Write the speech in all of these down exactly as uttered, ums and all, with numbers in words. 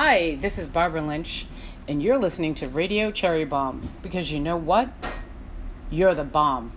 Hi, this is Barbara Lynch, and you're listening to Radio Cherry Bomb, because you know what? You're the bomb.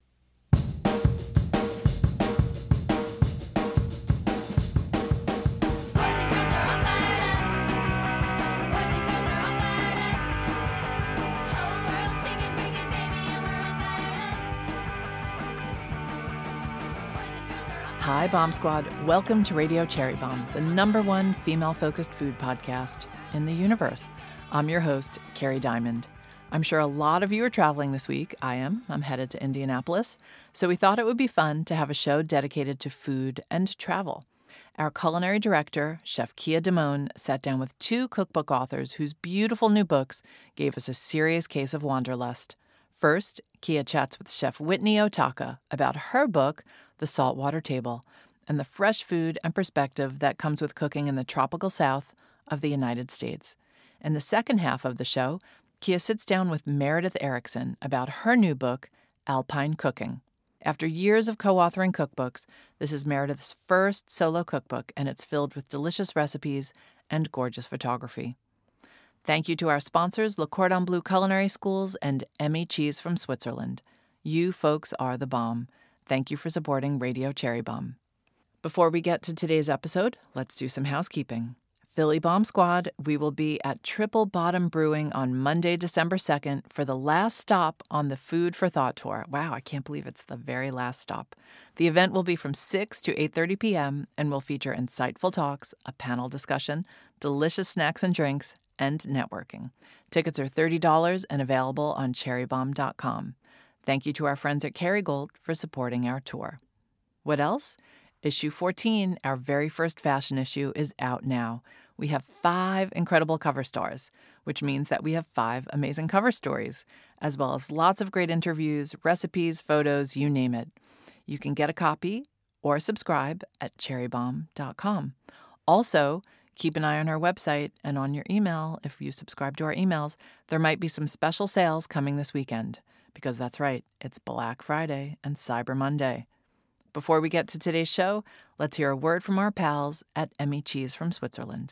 Hi, Bomb Squad. Welcome to Radio Cherry Bomb, the number one female-focused food podcast in the universe. I'm your host, Carrie Diamond. I'm sure a lot of you are traveling this week. I am. I'm headed to Indianapolis. So we thought it would be fun to have a show dedicated to food and travel. Our culinary director, Chef Kia Damone, sat down with two cookbook authors whose beautiful new books gave us a serious case of wanderlust. First, Kia chats with Chef Whitney Otaka about her book, The Saltwater Table, and the fresh food and perspective that comes with cooking in the tropical south of the United States. In the second half of the show, Kia sits down with Meredith Erickson about her new book, Alpine Cooking. After years of co-authoring cookbooks, this is Meredith's first solo cookbook, and it's filled with delicious recipes and gorgeous photography. Thank you to our sponsors, Le Cordon Bleu Culinary Schools and Emmy Cheese from Switzerland. You folks are the bomb. Thank you for supporting Radio Cherry Bomb. Before we get to today's episode, let's do some housekeeping. Philly Bomb Squad, we will be at Triple Bottom Brewing on Monday, December second for the last stop on the Food for Thought Tour. Wow, I can't believe it's the very last stop. The event will be from six to eight thirty p.m. and will feature insightful talks, a panel discussion, delicious snacks and drinks, and networking. Tickets are thirty dollars and available on cherry bomb dot com. Thank you to our friends at Kerrygold for supporting our tour. What else? Issue fourteen, our very first fashion issue, is out now. We have five incredible cover stars, which means that we have five amazing cover stories, as well as lots of great interviews, recipes, photos, you name it. You can get a copy or subscribe at cherry bomb dot com. Also, keep an eye on our website and on your email. If you subscribe to our emails, there might be some special sales coming this weekend. Because that's right, it's Black Friday and Cyber Monday. Before we get to today's show, let's hear a word from our pals at Emmy Cheese from Switzerland.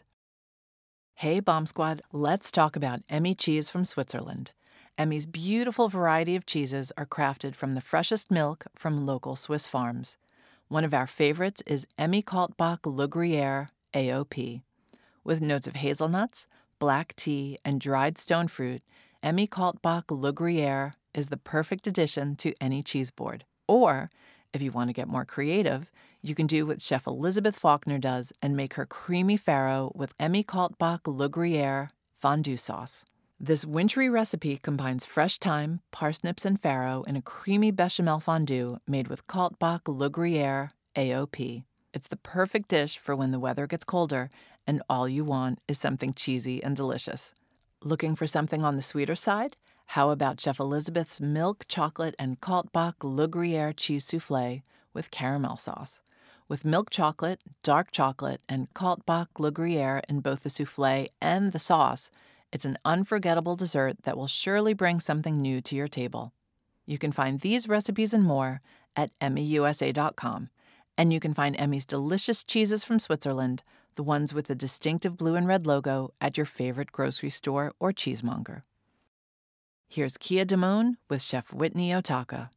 Hey, Bomb Squad, let's talk about Emmy Cheese from Switzerland. Emmy's beautiful variety of cheeses are crafted from the freshest milk from local Swiss farms. One of our favorites is Emmy Kaltbach Le Gruyère A O P. With notes of hazelnuts, black tea, and dried stone fruit, Emmy Kaltbach Le Gruyère is the perfect addition to any cheese board. Or, if you want to get more creative, you can do what Chef Elizabeth Faulkner does and make her creamy farro with Emmy Kaltbach Le Gruyère fondue sauce. This wintry recipe combines fresh thyme, parsnips, and farro in a creamy bechamel fondue made with Kaltbach Le Gruyère A O P. It's the perfect dish for when the weather gets colder and all you want is something cheesy and delicious. Looking for something on the sweeter side? How about Chef Elizabeth's milk, chocolate, and Kaltbach Le Gruyère cheese soufflé with caramel sauce? With milk chocolate, dark chocolate, and Kaltbach Le Gruyère in both the soufflé and the sauce, it's an unforgettable dessert that will surely bring something new to your table. You can find these recipes and more at emmy u s a dot com. And you can find Emmy's delicious cheeses from Switzerland, the ones with the distinctive blue and red logo, at your favorite grocery store or cheesemonger. Here's Kia Damone with Chef Whitney Otaka.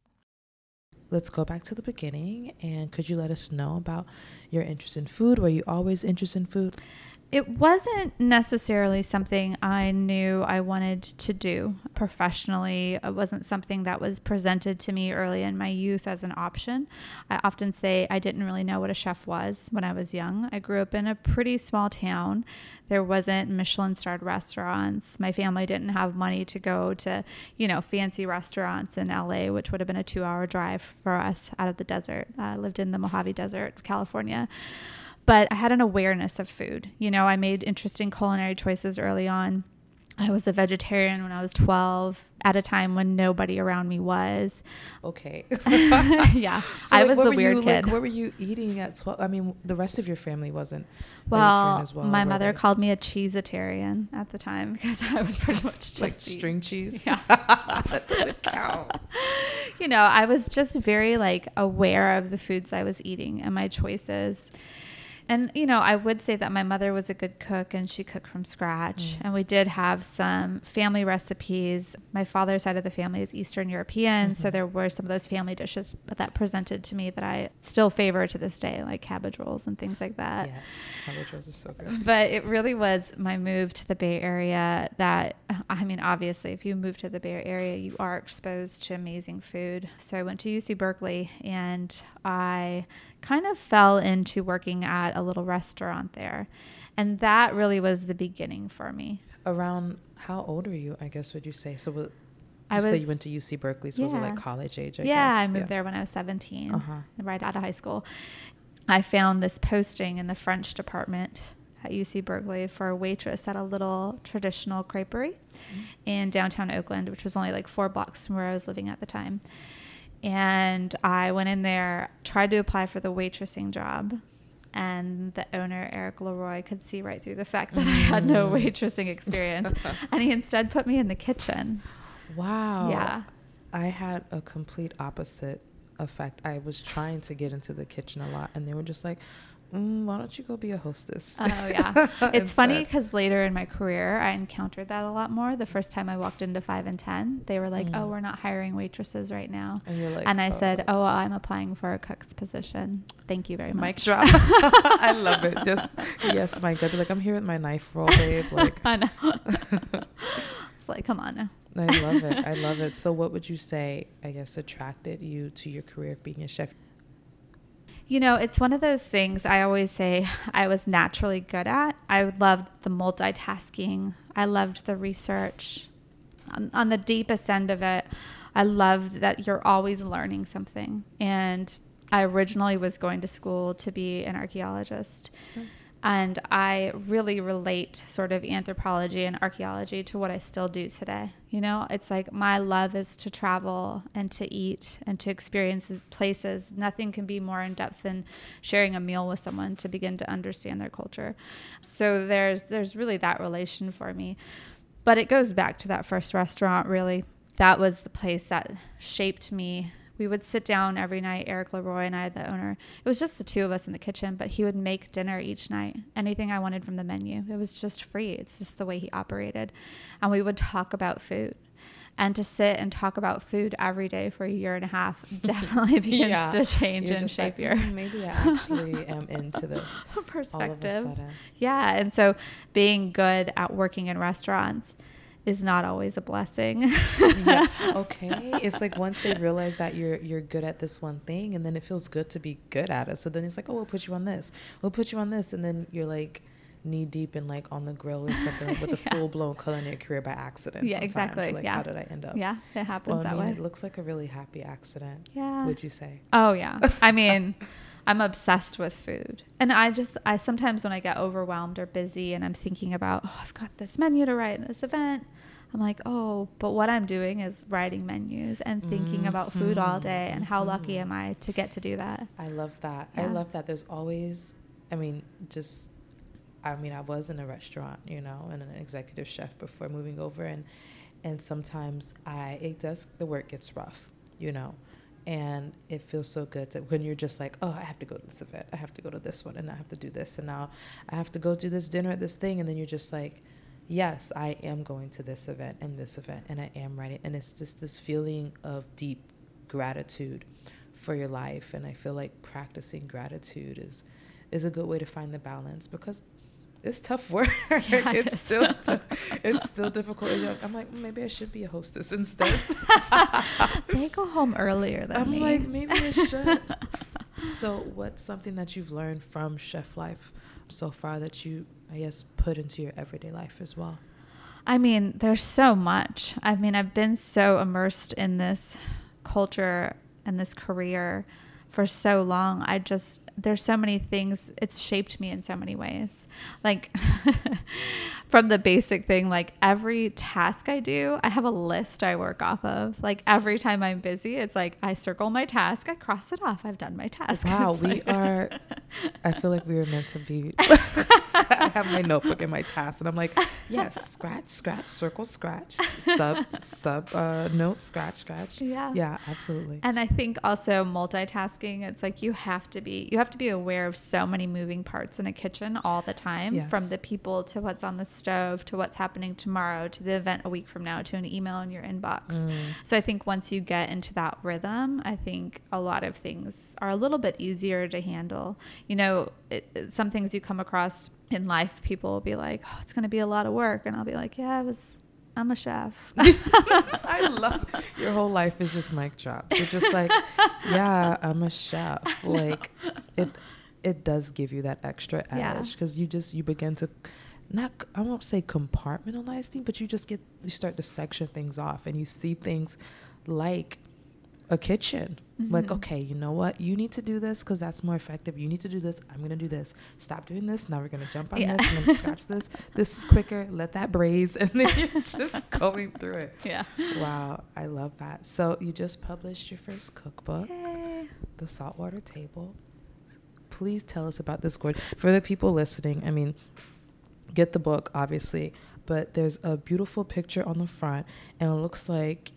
Let's go back to the beginning, and could you let us know about your interest in food? Were you always interested in food? It wasn't necessarily something I knew I wanted to do professionally. It wasn't something that was presented to me early in my youth as an option. I often say I didn't really know what a chef was when I was young. I grew up in a pretty small town. There wasn't Michelin-starred restaurants. My family didn't have money to go to, you know, fancy restaurants in L A, which would have been a two-hour drive for us out of the desert. I lived in the Mojave Desert, California. But I had an awareness of food. You know, I made interesting culinary choices early on. I was a vegetarian when I was twelve, at a time when nobody around me was. Okay. Yeah. So, I like, was what a were weird you, kid. Like, what were you eating at twelve? I mean, the rest of your family wasn't well, vegetarian as well. My mother they? called me a cheesetarian at the time because I would pretty much just like eat. string cheese? Yeah. That doesn't count. You know, I was just very like aware of the foods I was eating and my choices. And, you know, I would say that my mother was a good cook and she cooked from scratch. Mm. And we did have some family recipes. My father's side of the family is Eastern European. Mm-hmm. So there were some of those family dishes that presented to me that I still favor to this day, like cabbage rolls and things like that. Yes, cabbage rolls are so good. But it really was my move to the Bay Area that, I mean, obviously, if you move to the Bay Area, you are exposed to amazing food. So I went to U C Berkeley and I kind of fell into working at a little restaurant there. And that really was the beginning for me. Around how old were you, I guess, would you say? So you I was, say you went to U C Berkeley, so yeah. was it like college age, I yeah, guess? I moved yeah. there when I was seventeen, uh-huh. right out of high school. I found this posting in the French department at U C Berkeley for a waitress at a little traditional creperie mm-hmm. in downtown Oakland, which was only like four blocks from where I was living at the time. And I went in there, tried to apply for the waitressing job. And the owner, Eric Leroy, could see right through the fact that mm. I had no waitressing experience. And he instead put me in the kitchen. Wow. Yeah. I had a complete opposite effect. I was trying to get into the kitchen a lot. And they were just like, mm, why don't you go be a hostess? Oh, yeah. It's funny because later in my career, I encountered that a lot more. The first time I walked into five and ten, they were like, mm. oh, we're not hiring waitresses right now. And you're like, and I oh. said, oh, well, I'm applying for a cook's position. Thank you very much. Mic drop. I love it. Just, yes, mic drop. Be like, I'm here with my knife roll, babe. Like, I know. It's like, come on now. I love it. I love it. So what would you say, I guess, attracted you to your career of being a chef? You know, it's one of those things I always say I was naturally good at. I loved the multitasking. I loved the research. On, on the deepest end of it, I loved that you're always learning something. And I originally was going to school to be an archaeologist. Mm-hmm. And I really relate sort of anthropology and archaeology to what I still do today. You know, it's like my love is to travel and to eat and to experience places. Nothing can be more in depth than sharing a meal with someone to begin to understand their culture. So there's there's really that relation for me. But it goes back to that first restaurant, really. That was the place that shaped me. We would sit down every night, Eric Leroy and I, the owner. It was just the two of us in the kitchen, but he would make dinner each night, anything I wanted from the menu. It was just free. It's just the way he operated. And we would talk about food. And to sit and talk about food every day for a year and a half definitely begins yeah. to change You're and shape like, your mm, maybe I actually am into this perspective. All of a sudden. Yeah. And so being good at working in restaurants is not always a blessing. Yeah. Okay. It's like once they realize that you're you're good at this one thing, and then it feels good to be good at it. So then it's like, oh, we'll put you on this. We'll put you on this. And then you're like knee deep in like on the grill or something like with a yeah. full blown culinary career by accident. Yeah, sometimes. exactly. Like, yeah. how did I end up? Yeah, it happens well, I that mean, way. It looks like a really happy accident. Yeah. Would you say? Oh yeah. I mean, I'm obsessed with food. And I just, I sometimes when I get overwhelmed or busy and I'm thinking about, oh, I've got this menu to write in this event, I'm like, oh, but what I'm doing is writing menus and thinking mm-hmm. about food all day. And how mm-hmm. lucky am I to get to do that? I love that. Yeah. I love that. There's always, I mean, just, I mean, I was in a restaurant, you know, and an executive chef before moving over. And, and sometimes I, it does, the work gets rough, you know, and it feels so good to, when you're just like, oh, I have to go to this event. I have to go to this one and I have to do this. And now I have to go do this dinner at this thing. And then you're just like, yes, I am going to this event and this event, and I am writing. And it's just this feeling of deep gratitude for your life. And I feel like practicing gratitude is is a good way to find the balance, because it's tough work. Yeah, it's still t- it's still difficult. I'm like, maybe I should be a hostess instead. They go home earlier than I'm me. like, maybe I should. So what's something that you've learned from chef life so far that you, I guess, put into your everyday life as well? I mean, there's so much. I mean, I've been so immersed in this culture and this career for so long. I just, there's so many things. It's shaped me in so many ways. Like from the basic thing, like every task I do, I have a list I work off of. Like every time I'm busy, it's like I circle my task, I cross it off, I've done my task. Wow, It's we like- are, I feel like we were meant to be. I have my notebook and my task, and I'm like, yes, scratch, scratch, circle, scratch, sub, sub, uh, note, scratch, scratch. Yeah. Yeah, absolutely. And I think also multitasking, it's like you have to be you have to be aware of so many moving parts in a kitchen all the time, Yes. from the people to what's on the stove to what's happening tomorrow to the event a week from now to an email in your inbox. Mm. So I think once you get into that rhythm, I think a lot of things are a little bit easier to handle. You know, it, it, some things you come across in life, people will be like, oh, it's going to be a lot of work. And I'll be like, yeah, I was, I'm a chef. I love your whole life is just mic drop. You're just like, yeah, I'm a chef. Like it, it does give you that extra Yeah. edge because you just you begin to, not I won't say compartmentalize things, but you just get you start to section things off and you see things like a kitchen. Mm-hmm. Like, okay, you know what? You need to do this because that's more effective. You need to do this. I'm going to do this. Stop doing this. Now we're going to jump on Yeah. this. I'm going to scratch this. This is quicker. Let that braise. And then you're just going through it. Yeah. Wow. I love that. So you just published your first cookbook, Yay. The Saltwater Table. Please tell us about this gorgeous. For the people listening, I mean, get the book, obviously. But there's a beautiful picture on the front, and it looks like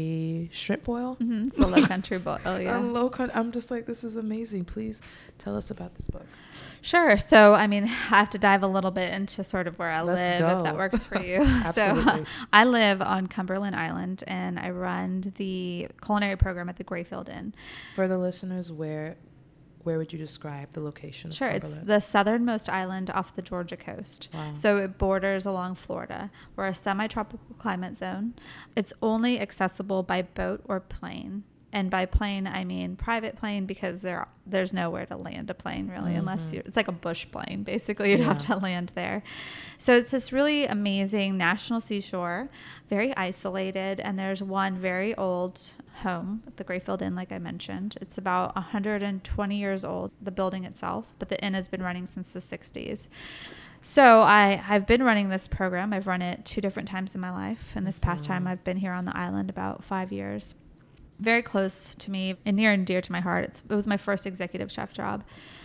a shrimp boil. Mm-hmm. It's a low country boil. Oh, yeah. A low con- I'm just like, this is amazing. Please tell us about this book. Sure. So, I mean, I have to dive a little bit into sort of where I Let's live, go. if that works for you. Absolutely. So, I live on Cumberland Island, and I run the culinary program at the Grayfield Inn. For the listeners, where where would you describe the location of Sure. It's Cumberland? the southernmost island off the Georgia coast. Wow. So it borders along Florida. We're a semi-tropical climate zone. It's only accessible by boat or plane. And by plane, I mean private plane, because there there's nowhere to land a plane really, Mm-hmm. unless you it's like a bush plane. Basically, you'd have Yeah. to land there. So it's this really amazing national seashore, very isolated, and there's one very old home, the Grayfield Inn, like I mentioned. It's about one hundred twenty years old, the building itself, but the inn has been running since the sixties. So I, I've been running this program. I've run it two different times in my life. And this past time I've been here on the island about five years. Very close to me and near and dear to my heart. It's, it was my first executive chef job.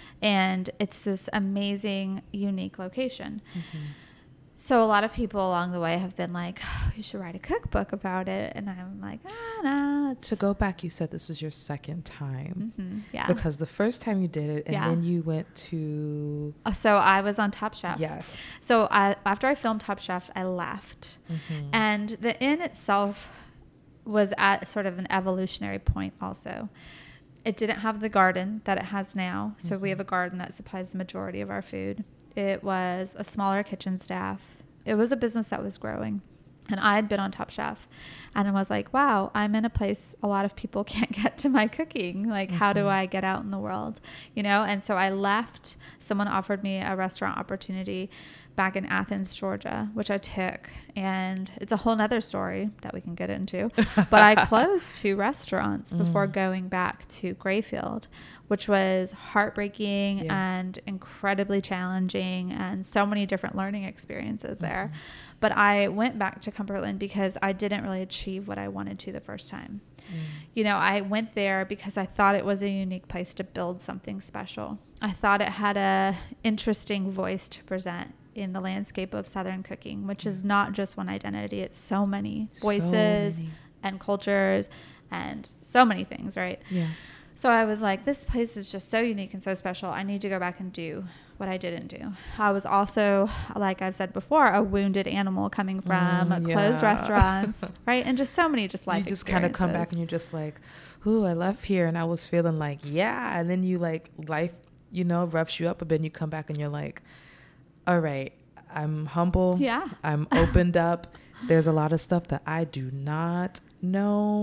And it's this amazing, unique location. Mm-hmm. So a lot of people along the way have been like, oh, you should write a cookbook about it. And I'm like, ah, no. To go back, you said this was your second time. Mm-hmm, yeah. Because the first time you did it, and Yeah. then you went to... Uh, So I was on Top Chef. Yes. So I, after I filmed Top Chef, I left. Mm-hmm. And the inn itself was at sort of an evolutionary point also. It didn't have the garden that it has now. So we have a garden that supplies the majority of our food. It was a smaller kitchen staff. It was a business that was growing. And I had been on Top Chef. And I was like, wow, I'm in a place a lot of people can't get to my cooking. Like, how do I get out in the world? You know? And so I left. Someone offered me a restaurant opportunity back in Athens, Georgia, which I took. And it's a whole nother story that we can get into. But I closed two restaurants before going back to Grayfield, which was heartbreaking Yeah. and incredibly challenging, and so many different learning experiences there. But I went back to Cumberland because I didn't really achieve what I wanted to the first time. You know, I went there because I thought it was a unique place to build something special. I thought it had a interesting voice to present in the landscape of Southern cooking, which is not just one identity. It's so many voices many. and cultures and so many things, right? Yeah. So I was like, this place is just so unique and so special. I need to go back and do what I didn't do. I was also, like I've said before, a wounded animal coming from Mm, closed yeah. restaurants, right? And just so many just life You just kind of come back and experiences. you're just like, ooh, I left here. And I was feeling like, yeah. And then you like, life, you know, roughs you up a bit and you come back and you're like, all right, I'm humble. Yeah. I'm opened up. There's a lot of stuff that I do not know.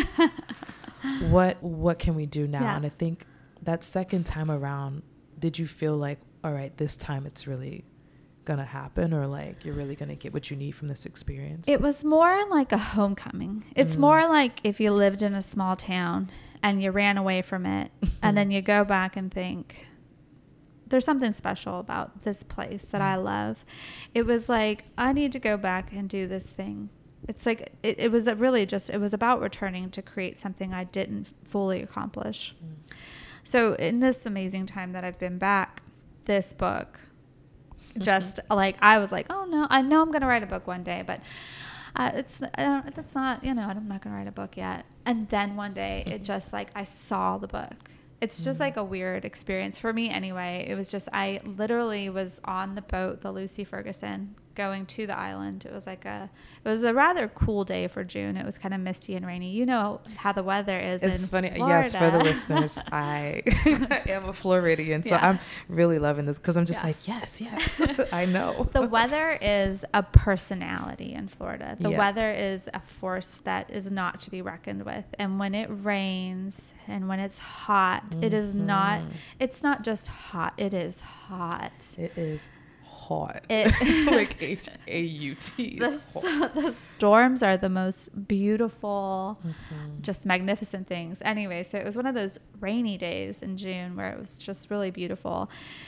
what what can we do now? Yeah. And I think that second time around, did you feel like, all right, this time it's really gonna happen, or like you're really gonna get what you need from this experience? It was more like a homecoming. It's Mm. more like if you lived in a small town and you ran away from it and then you go back and think, there's something special about this place that I love. It was like, I need to go back and do this thing. It's like, it, it was really just, it was about returning to create something I didn't fully accomplish. Mm. So in this amazing time that I've been back, this book, just mm-hmm. like, I was like, oh no, I know I'm going to write a book one day, but uh, it's, I don't, that's not, you know, I'm not going to write a book yet. And then one day mm-hmm. it just like, I saw the book. It's just mm-hmm. like a weird experience for me anyway. It was just, I literally was on the boat, the Lucy Ferguson, going to the island. It was like a, it was a rather cool day for June. It was kind of misty and rainy. You know how the weather is it's in funny. Florida. Yes, for the listeners, I am a Floridian, so yeah. I'm really loving this because I'm just yeah. like, yes, yes, I know. The weather is a personality in Florida. The yeah. weather is a force that is not to be reckoned with. And when it rains and when it's hot, mm-hmm. it is not, it's not just hot. It is hot. It is hot. It, like H A U T. The, the storms are the most beautiful, mm-hmm. just magnificent things. Anyway, so it was one of those rainy days in June where it was just really beautiful.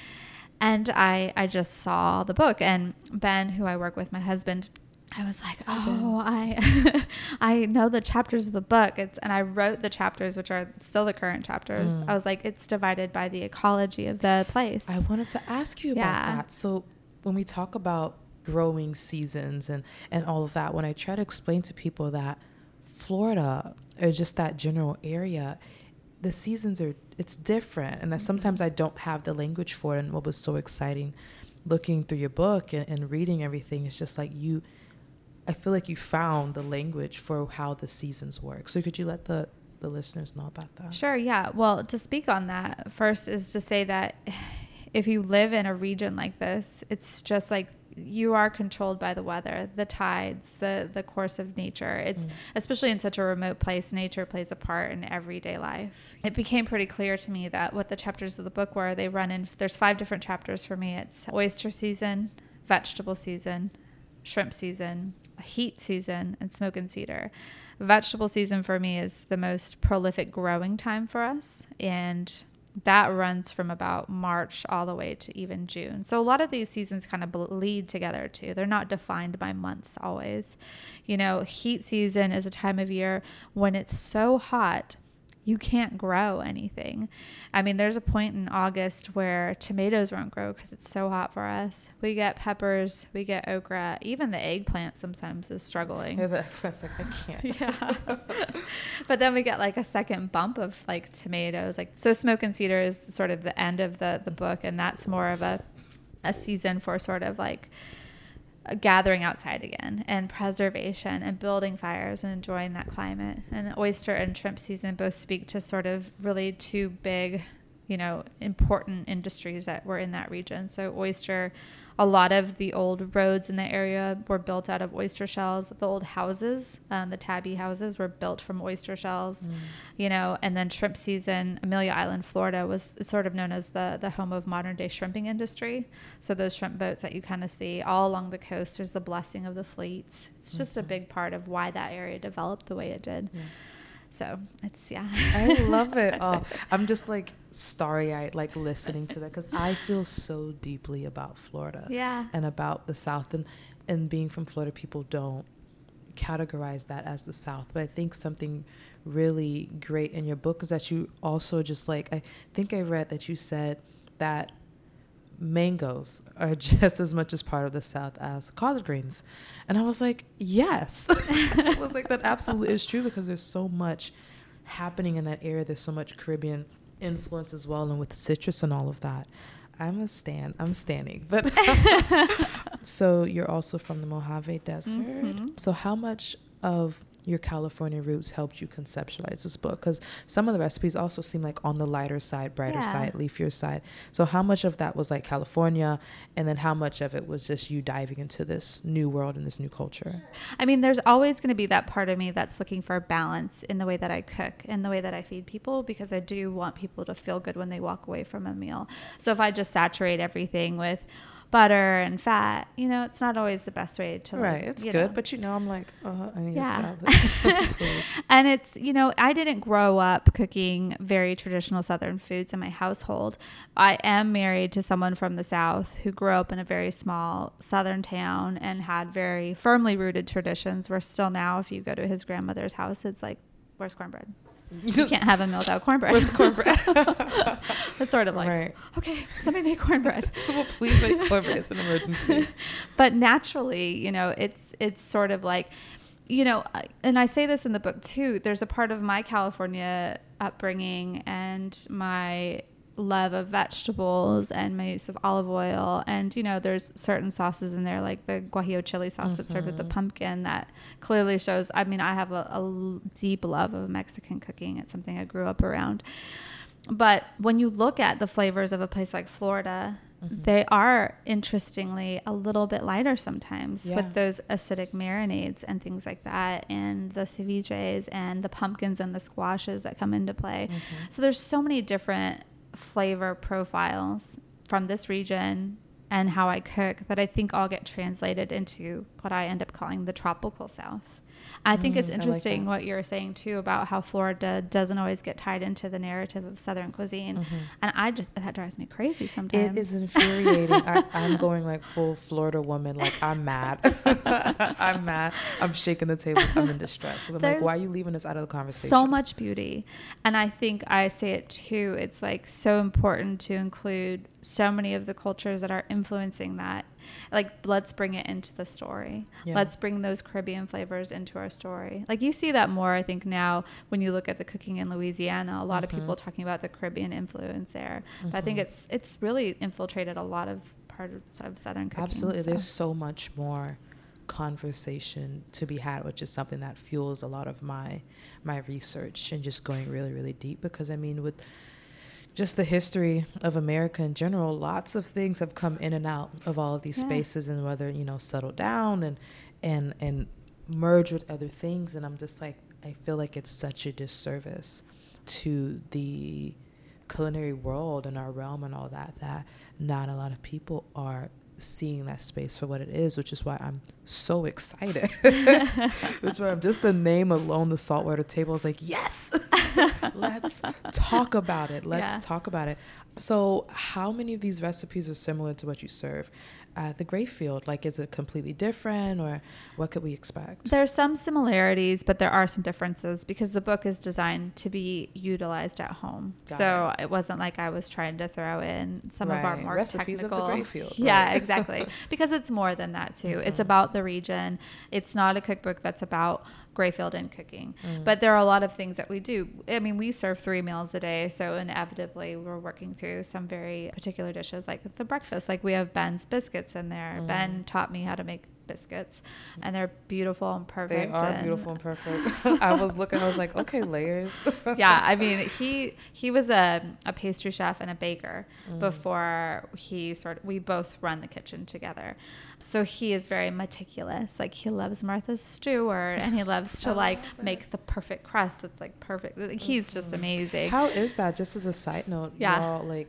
And I, I just saw the book. And Ben, who I work with, my husband, I was like, oh, I I know the chapters of the book. It's, and I wrote the chapters, which are still the current chapters. Mm. I was like, it's divided by the ecology of the place. I wanted to ask you about yeah. that. So when we talk about growing seasons and, and all of that, when I try to explain to people that Florida or just that general area, the seasons are, it's different. And that mm-hmm. sometimes I don't have the language for it. And what was so exciting looking through your book and, and reading everything, it's just like you, I feel like you found the language for how the seasons work. So could you let the, the listeners know about that? Sure, yeah. Well, to speak on that, first is to say that if you live in a region like this, it's just like you are controlled by the weather, the tides, the, the course of nature. It's mm. especially in such a remote place, nature plays a part in everyday life. It became pretty clear to me that what the chapters of the book were, they run in, there's five different chapters for me. It's oyster season, vegetable season, shrimp season, heat season, and smoke and cedar. Vegetable season for me is the most prolific growing time for us, and that runs from about March all the way to even June. So a lot of these seasons kind of bleed together too. They're not defined by months always. You know, heat season is a time of year when it's so hot, you can't grow anything. I mean, there's a point in August where tomatoes won't grow because it's so hot for us. We get peppers, we get okra, even the eggplant sometimes is struggling. Yeah, the eggplant's like, I can't. Yeah. But then we get like a second bump of like tomatoes. Like, so smoke and cedar is sort of the end of the, the book, and that's more of a, a season for sort of like gathering outside again and preservation and building fires and enjoying that climate. And oyster and shrimp season both speak to sort of really two big, you know, important industries that were in that region. So oyster, a lot of the old roads in the area were built out of oyster shells. The old houses, um, the tabby houses, were built from oyster shells, mm. you know. And then shrimp season, Amelia Island, Florida, was sort of known as the, the home of modern day shrimping industry. So those shrimp boats that you kind of see all along the coast, there's the blessing of the fleets. It's just mm-hmm. a big part of why that area developed the way it did. Yeah. So it's, yeah. I love it. Oh, I'm just like starry-eyed, like listening to that, because I feel so deeply about Florida. Yeah. And about the South. And, and being from Florida, people don't categorize that as the South. But I think something really great in your book is that you also just like, I think I read that you said that mangoes are just as much as part of the South as collard greens. And I was like, yes. I was like, that absolutely is true, because there's so much happening in that area. There's so much Caribbean influence as well, and with the citrus and all of that. I'm a stan. I'm standing. But so you're also from the Mojave Desert. Mm-hmm. So how much of your California roots helped you conceptualize this book? Because some of the recipes also seem like on the lighter side, brighter yeah. side, leafier side. So how much of that was like California, and then how much of it was just you diving into this new world and this new culture? I mean, there's always going to be that part of me that's looking for balance in the way that I cook and the way that I feed people, because I do want people to feel good when they walk away from a meal. So if I just saturate everything with butter and fat, you know, it's not always the best way to right. like, It's you good, know. but you know, I'm like, oh, I need Yeah. a salad. And it's, you know, I didn't grow up cooking very traditional Southern foods in my household. I am married to someone from the South who grew up in a very small Southern town and had very firmly rooted traditions where still now, if you go to his grandmother's house, it's like, where's cornbread? You can't have a meal without cornbread. Where's the cornbread? It's sort of like, right. okay, somebody make cornbread. Someone please make cornbread. It's an emergency. But naturally, you know, it's it's sort of like, you know, and I say this in the book too, there's a part of my California upbringing and my love of vegetables and my use of olive oil, and you know, there's certain sauces in there like the guajillo chili sauce mm-hmm. that's served with the pumpkin that clearly shows, I mean, I have a, a deep love of Mexican cooking. It's something I grew up around. But when you look at the flavors of a place like Florida, mm-hmm. they are interestingly a little bit lighter sometimes yeah. with those acidic marinades and things like that, and the ceviches and the pumpkins and the squashes that come into play. Mm-hmm. So there's so many different flavor profiles from this region and how I cook that I think all get translated into what I end up calling the tropical South. I think mm, it's interesting like what you're saying too about how Florida doesn't always get tied into the narrative of Southern cuisine. Mm-hmm. And I just, that drives me crazy sometimes. It is infuriating. I, I'm going like full Florida woman. Like I'm mad. I'm mad. I'm shaking the tables. I'm in distress. I'm like, why are you leaving us out of the conversation? So much beauty. And I think I say it too. It's like so important to include so many of the cultures that are influencing that. Like, let's bring it into the story. Yeah. Let's bring those Caribbean flavors into our story. Like, you see that more, I think, now when you look at the cooking in Louisiana. A lot mm-hmm. of people talking about the Caribbean influence there. Mm-hmm. But I think it's it's really infiltrated a lot of parts of Southern cooking. Absolutely. So. There's so much more conversation to be had, which is something that fuels a lot of my my research and just going really, really deep. Because, I mean, with just the history of America in general, lots of things have come in and out of all of these yeah. spaces, and whether, you know, settle down and and and merge with other things. And I'm just like, I feel like it's such a disservice to the culinary world and our realm and all that, that not a lot of people are seeing that space for what it is, which is why I'm so excited. Which is why I'm just the name alone, the Saltwater Table, is like, yes, let's talk about it. Let's yeah. talk about it. So how many of these recipes are similar to what you serve at the Grayfield? Like, is it completely different, or what could we expect? There's some similarities, but there are some differences because the book is designed to be utilized at home. Got so it. it wasn't like I was trying to throw in some right. of our more recipes technical. of the Grayfield. Yeah, right. exactly. Because it's more than that too. Mm-hmm. It's about the region. It's not a cookbook that's about Grayfield and cooking. Mm. But there are a lot of things that we do. I mean, we serve three meals a day, so inevitably we're working through some very particular dishes, like the breakfast. Like we have Ben's biscuits in there. Mm. Ben taught me how to make biscuits, and they're beautiful and perfect. They are and beautiful and perfect. I was looking, I was like, okay, layers. Yeah, I mean, he he was a, a pastry chef and a baker mm. before he sort of, we both run the kitchen together. So he is very meticulous. Like, he loves Martha Stewart, and he loves to like make the perfect crust that's like perfect. Like, he's just amazing. How is that? Just as a side note, yeah. y'all like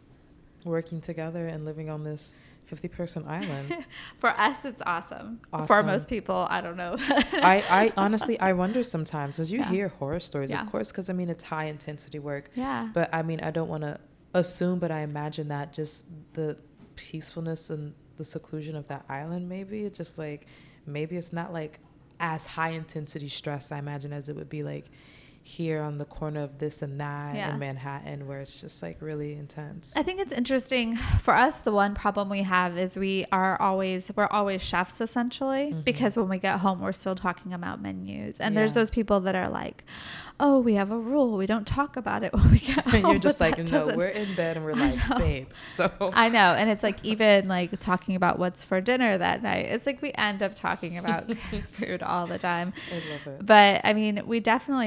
working together and living on this fifty person island. For us, it's awesome. awesome. For most people, I don't know. I, I honestly, I wonder sometimes, because you yeah. hear horror stories, yeah. of course, because I mean, it's high intensity work. Yeah. But I mean, I don't want to assume, but I imagine that just the peacefulness and the seclusion of that island, maybe it's just like, maybe it's not like as high intensity stress, I imagine, as it would be like here on the corner of this and that yeah. in Manhattan, where it's just like really intense. I think it's interesting for us. The one problem we have is we are always, we're always chefs essentially, mm-hmm. because when we get home, we're still talking about menus. And yeah. there's those people that are like, oh, we have a rule. We don't talk about it when we get home. And you're just like, no, we're in bed and we're like, babe. So I know. And it's like, even like talking about what's for dinner that night, it's like we end up talking about food all the time. I love it. But I mean, we definitely, it's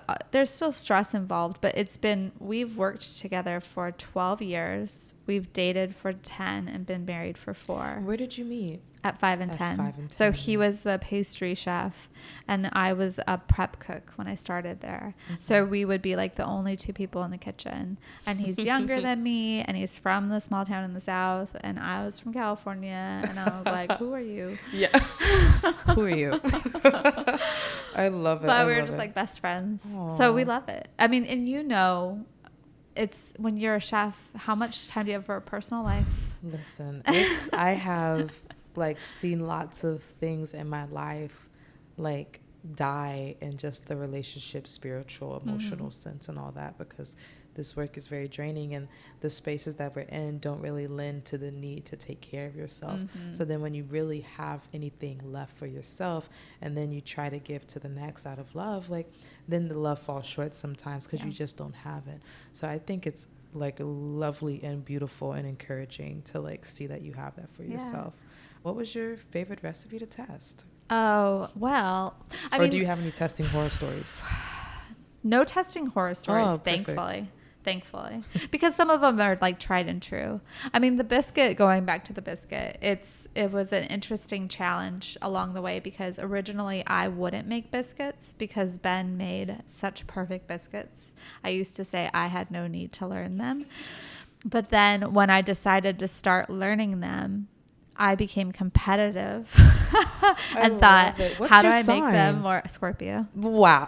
uh, there's still stress involved, but it's been, we've worked together for twelve years. We've dated for ten and been married for four. Where did you meet? At five and At ten. five and So ten, he yeah. was the pastry chef and I was a prep cook when I started there. Mm-hmm. So we would be like the only two people in the kitchen. And he's younger than me and he's from the small town in the South and I was from California and I was like, who are you? Yeah. Who are you? I love it. But I we were love just it. like best friends. Aww. So we love it. I mean, and you know, it's when you're a chef, how much time do you have for a personal life? Listen, it's, I have like seen lots of things in my life like die in just the relationship, spiritual, emotional mm-hmm. sense and all that, because this work is very draining and the spaces that we're in don't really lend to the need to take care of yourself. Mm-hmm. So then when you really have anything left for yourself and then you try to give to the next out of love, like then the love falls short sometimes because yeah. you just don't have it. So I think it's like lovely and beautiful and encouraging to like see that you have that for yeah. yourself. What was your favorite recipe to test? Oh, well, I or mean, do you have any testing horror stories? No testing horror stories, oh, thankfully. Thankfully. Because some of them are like tried and true. I mean, the biscuit, going back to the biscuit, it's it was an interesting challenge along the way because originally I wouldn't make biscuits because Ben made such perfect biscuits. I used to say I had no need to learn them. But then when I decided to start learning them, I became competitive and thought, how do I sign? Make them more Scorpio? Wow.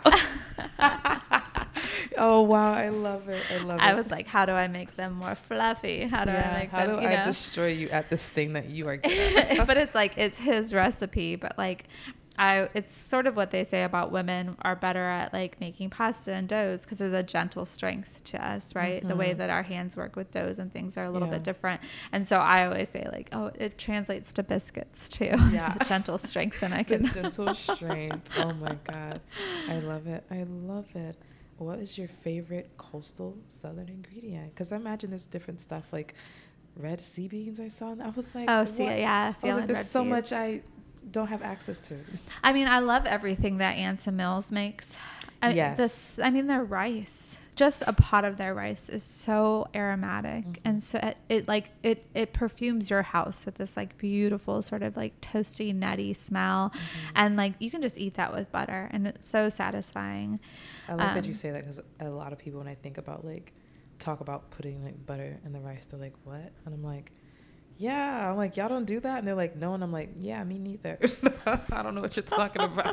Oh, wow. I love it. I love I it. was like, how do I make them more fluffy? How do yeah, I make how them, do you I know? destroy you at this thing that you are good at? But it's like, it's his recipe, but like, I, it's sort of what they say about women are better at like making pasta and doughs because there's a gentle strength to us, right? Mm-hmm. The way that our hands work with doughs and things are a little yeah. bit different. And so I always say like, oh, it translates to biscuits too. Yeah. The gentle strength and I can. The gentle strength. Oh my God. I love it. I love it. What is your favorite coastal southern ingredient? Because I imagine there's different stuff like red sea beans I saw. And I was like, oh, what? see, yeah. I was like, there's so much I don't have access to. I mean, I love everything that Anson Mills makes. I, yes. This, I mean, their rice, just a pot of their rice is so aromatic. Mm-hmm. And so it, it like, it, it perfumes your house with this like beautiful sort of like toasty, nutty smell. Mm-hmm. And like, you can just eat that with butter and it's so satisfying. I like um, that you say that because a lot of people, when I think about like, talk about putting like butter in the rice, they're like, what? And I'm like, yeah. I'm like, y'all don't do that? And they're like, no. And I'm like, yeah, me neither. I don't know what you're talking about.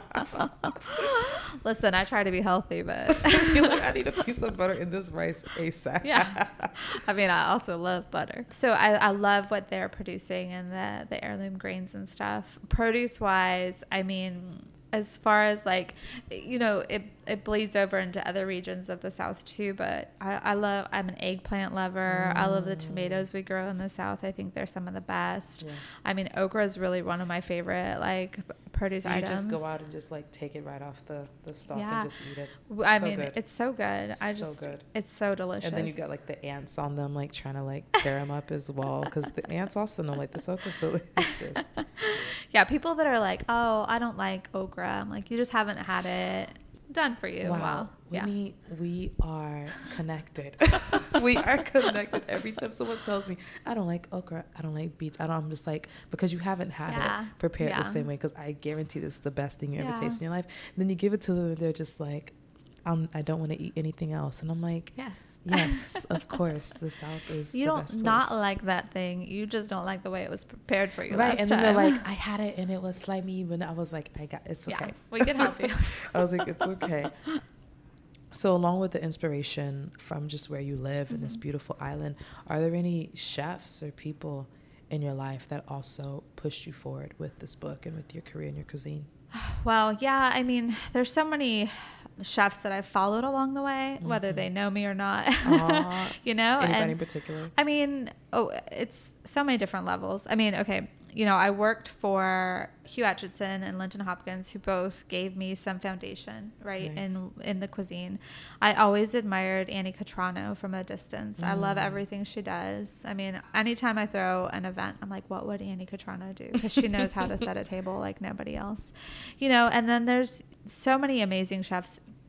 Listen, I try to be healthy, but I feel like I need a piece of butter in this rice ASAP. Yeah. I mean, I also love butter. So I, I love what they're producing and the, the heirloom grains and stuff. Produce wise, I mean, as far as like, you know, it, it bleeds over into other regions of the South too, but I, I love, I'm an eggplant lover. Mm. I love the tomatoes we grow in the South. I think they're some of the best. Yeah. I mean, okra is really one of my favorite like produce you items. You just go out and just like take it right off the, the stalk yeah. and just eat it. I so mean, good. it's so good. I just, so good. It's so delicious. And then you got like the ants on them, like trying to like tear them up as well. Cause the ants also know like this okra's delicious. Yeah. People that are like, oh, I don't like okra. I'm like, you just haven't had it. Done for you. Wow. Wow. Winnie, yeah. we are connected. We are connected. Every time someone tells me, I don't like okra, I don't like beets, I don't, I'm just like, because you haven't had yeah. it prepared yeah. the same way, because I guarantee this is the best thing you ever yeah. taste in your life. And then you give it to them and they're just like, um, I don't want to eat anything else. And I'm like, yes. Yes, of course. The South is you the don't best place. Not like that thing. You just don't like the way it was prepared for you. Right, last and then time. they're like, I had it and it was slimy, but I was like, I got it's okay. Yeah, we can help you. I was like, it's okay. So along with the inspiration from just where you live mm-hmm. in this beautiful island, are there any chefs or people in your life that also pushed you forward with this book and with your career and your cuisine? Well, yeah, I mean, there's so many chefs that I've followed along the way, mm-hmm. whether they know me or not, Aww. You know, anybody and, in particular? I mean, oh, it's so many different levels. I mean, okay, you know, I worked for Hugh Atchison and Linton Hopkins, who both gave me some foundation, right, nice. in in the cuisine. I always admired Annie Catrano from a distance. Mm. I love everything she does. I mean, anytime I throw an event, I'm like, what would Annie Catrano do? Because she knows how to set a table like nobody else, you know. And then there's so many amazing chefs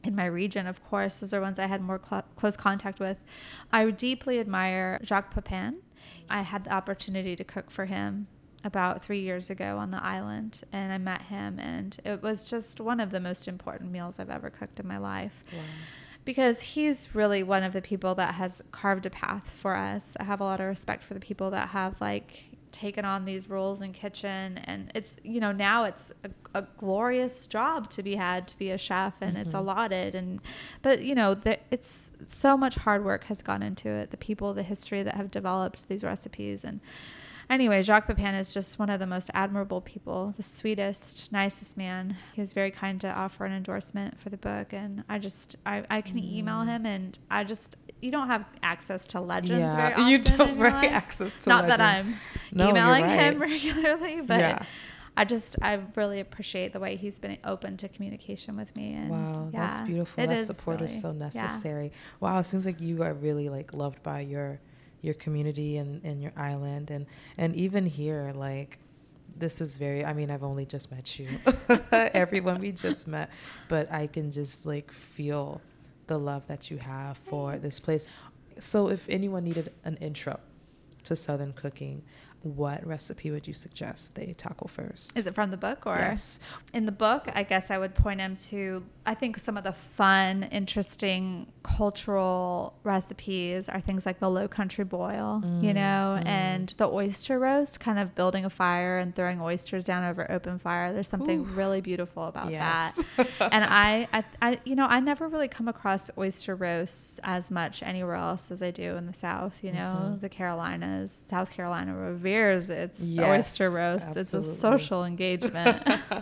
in my region, of course. Those are ones I had more cl- close contact with. I deeply admire Jacques Pepin. I had the opportunity to cook for him about three years ago on the island, and I met him, and it was just one of the most important meals I've ever cooked in my life. Wow. Because he's really one of the people that has carved a path for us. I have a lot of respect for the people that have like taken on these roles in kitchen, and it's, you know, now it's a, a glorious job to be had, to be a chef, and mm-hmm. it's allotted, and but you know, the, it's so much hard work has gone into it, the people, the history that have developed these recipes. And anyway, Jacques Pepin is just one of the most admirable people, the sweetest, nicest man. He was very kind to offer an endorsement for the book, and I just I, I can mm. email him, and I just you don't have access to legends yeah, very often you don't in your right life. access to Not legends. that I'm no, emailing right. him regularly, but yeah. I just I really appreciate the way he's been open to communication with me. And wow, yeah, that's beautiful. That support really, is so necessary. Yeah. Wow, it seems like you are really like loved by your your community and, and your island, and and even here, like this is very, I mean, I've only just met you, everyone we just met, but I can just like feel the love that you have for this place. So if anyone needed an intro to Southern cooking, what recipe would you suggest they tackle first? Is it from the book? Or yes. In the book, I guess I would point them to, I think some of the fun, interesting cultural recipes are things like the Low Country Boil, mm, you know, mm. and the oyster roast, kind of building a fire and throwing oysters down over open fire. There's something Ooh. really beautiful about yes. that. And I, I, I, you know, I never really come across oyster roasts as much anywhere else as I do in the South, you know, mm-hmm. the Carolinas, South Carolina reveres its yes, oyster roast. Absolutely. It's a social engagement.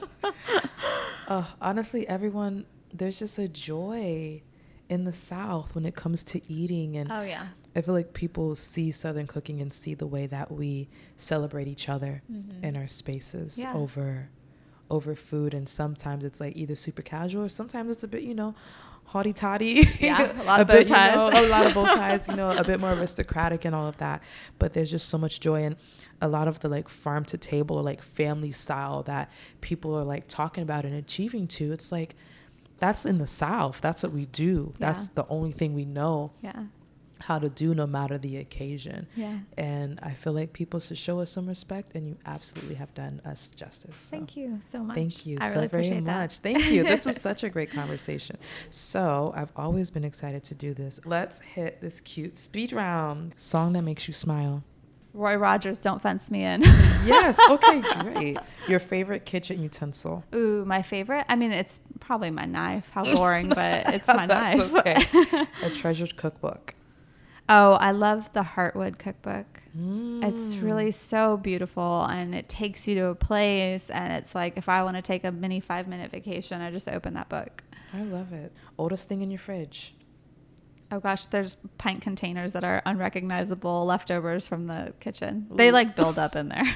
uh, honestly, everyone, there's just a joy in the South when it comes to eating. And oh, yeah. I feel like people see Southern cooking and see the way that we celebrate each other mm-hmm. in our spaces yeah. over over food. And sometimes it's like either super casual or sometimes it's a bit, you know, haughty toddy. Yeah, a lot a of bow bit, ties. You know, a lot of bow ties, you know, a bit more aristocratic and all of that. But there's just so much joy in a lot of the like farm to table or like family style that people are like talking about and achieving to. It's like, that's in the South. That's what we do. Yeah. That's the only thing we know yeah. how to do, no matter the occasion. Yeah. And I feel like people should show us some respect, and you absolutely have done us justice. So. Thank you so much. Thank you I so really very appreciate much. That. Thank you. This was such a great conversation. So I've always been excited to do this. Let's hit this cute speed round. Song that makes you smile. Roy Rogers, Don't Fence Me In. Yes. Okay, great. Your favorite kitchen utensil? Ooh, my favorite? I mean, it's probably my knife. How boring, but it's my That's knife. Okay. A treasured cookbook? Oh, I love the Heartwood cookbook. Mm. It's really so beautiful, and it takes you to a place, and it's like if I want to take a mini five-minute vacation, I just open that book. I love it. Oldest thing in your fridge? Oh gosh, there's pint containers that are unrecognizable leftovers from the kitchen. Ooh. They like build up in there.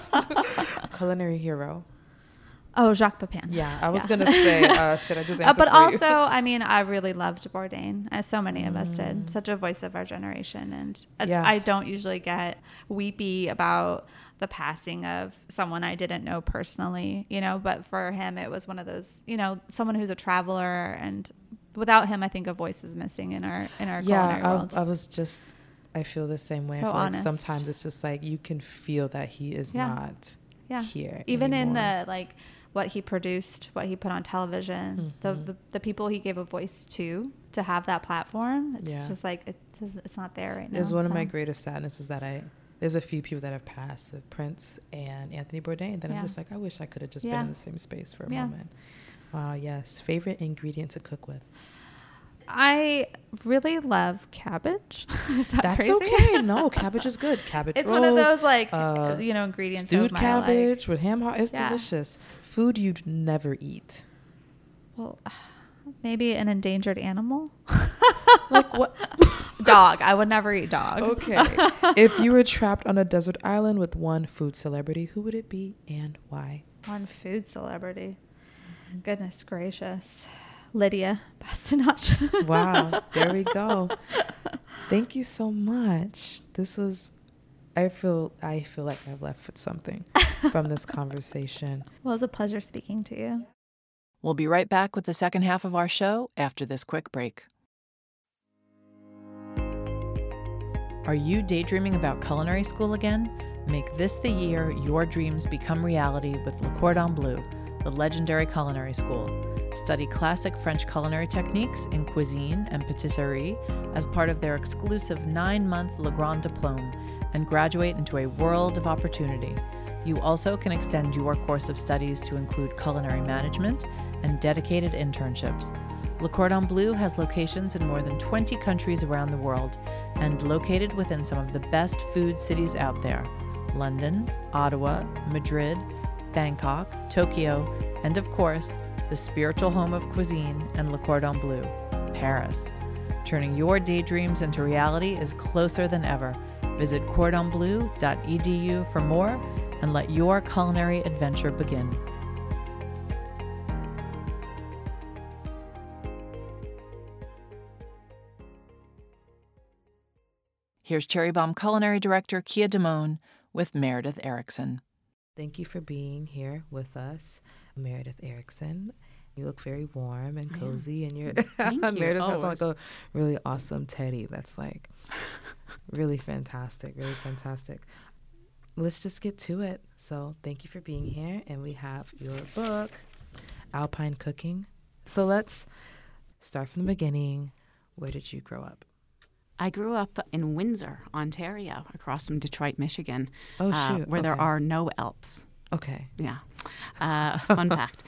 Culinary hero? Oh, Jacques Pepin. Yeah, I was yeah. going to say, uh, should I just answer uh, But for also, you? I mean, I really loved Bourdain, as so many mm. of us did. Such a voice of our generation. And yeah. I, I don't usually get weepy about the passing of someone I didn't know personally, you know, but for him, it was one of those, you know, someone who's a traveler, and without him, I think a voice is missing in our in our yeah, culinary I, world. I was just, I feel the same way. So I feel honest. like sometimes it's just like you can feel that he is yeah. not yeah. here Even anymore. in the, like, what he produced, what he put on television, mm-hmm. the, the the people he gave a voice to, to have that platform, it's yeah. just like, it, it's not there right now. It's one so. of my greatest sadnesses that I, there's a few people that have passed, uh, Prince and Anthony Bourdain, that yeah. I'm just like, I wish I could have just yeah. been in the same space for a yeah. moment. Wow, yes. Favorite ingredient to cook with? I really love cabbage. Is that That's crazy? okay. No, cabbage is good. Cabbage it's rolls. It's one of those, like, uh, you know, ingredients. Stewed of cabbage like. with ham hock. It's yeah. delicious. Food you'd never eat. Well, maybe an endangered animal. Like what? Dog. I would never eat dog. Okay. If you were trapped on a desert island with one food celebrity, who would it be and why? One food celebrity. Mm-hmm. Goodness gracious. Lydia Bastianich. Wow. There we go. Thank you so much. This was, I feel, I feel like I've left with something from this conversation. Well, it was a pleasure speaking to you. We'll be right back with the second half of our show after this quick break. Are you daydreaming about culinary school again? Make this the year your dreams become reality with Le Cordon Bleu, the legendary culinary school. Study classic French culinary techniques in cuisine and patisserie as part of their exclusive nine-month Le Grand Diplôme and graduate into a world of opportunity. You also can extend your course of studies to include culinary management and dedicated internships. Le Cordon Bleu has locations in more than twenty countries around the world and located within some of the best food cities out there: London, Ottawa, Madrid, Bangkok, Tokyo, and of course, the spiritual home of cuisine and Le Cordon Bleu, Paris. Turning your daydreams into reality is closer than ever. Visit cordon bleu dot e d u for more and let your culinary adventure begin. Here's Cherry Bombe Culinary Director Kia Damone with Meredith Erickson. Thank you for being here with us, Meredith Erickson. You look very warm and cozy, and you're Thank you. Meredith oh, has like a really awesome teddy that's like really fantastic, really fantastic. Let's just get to it. So thank you for being here, and we have your book, Alpine Cooking. So let's start from the beginning. Where did you grow up? I grew up in Windsor, Ontario, across from Detroit, Michigan, Oh, uh, shoot. where there Okay. are no Alps. Okay. Yeah. Uh, fun fact.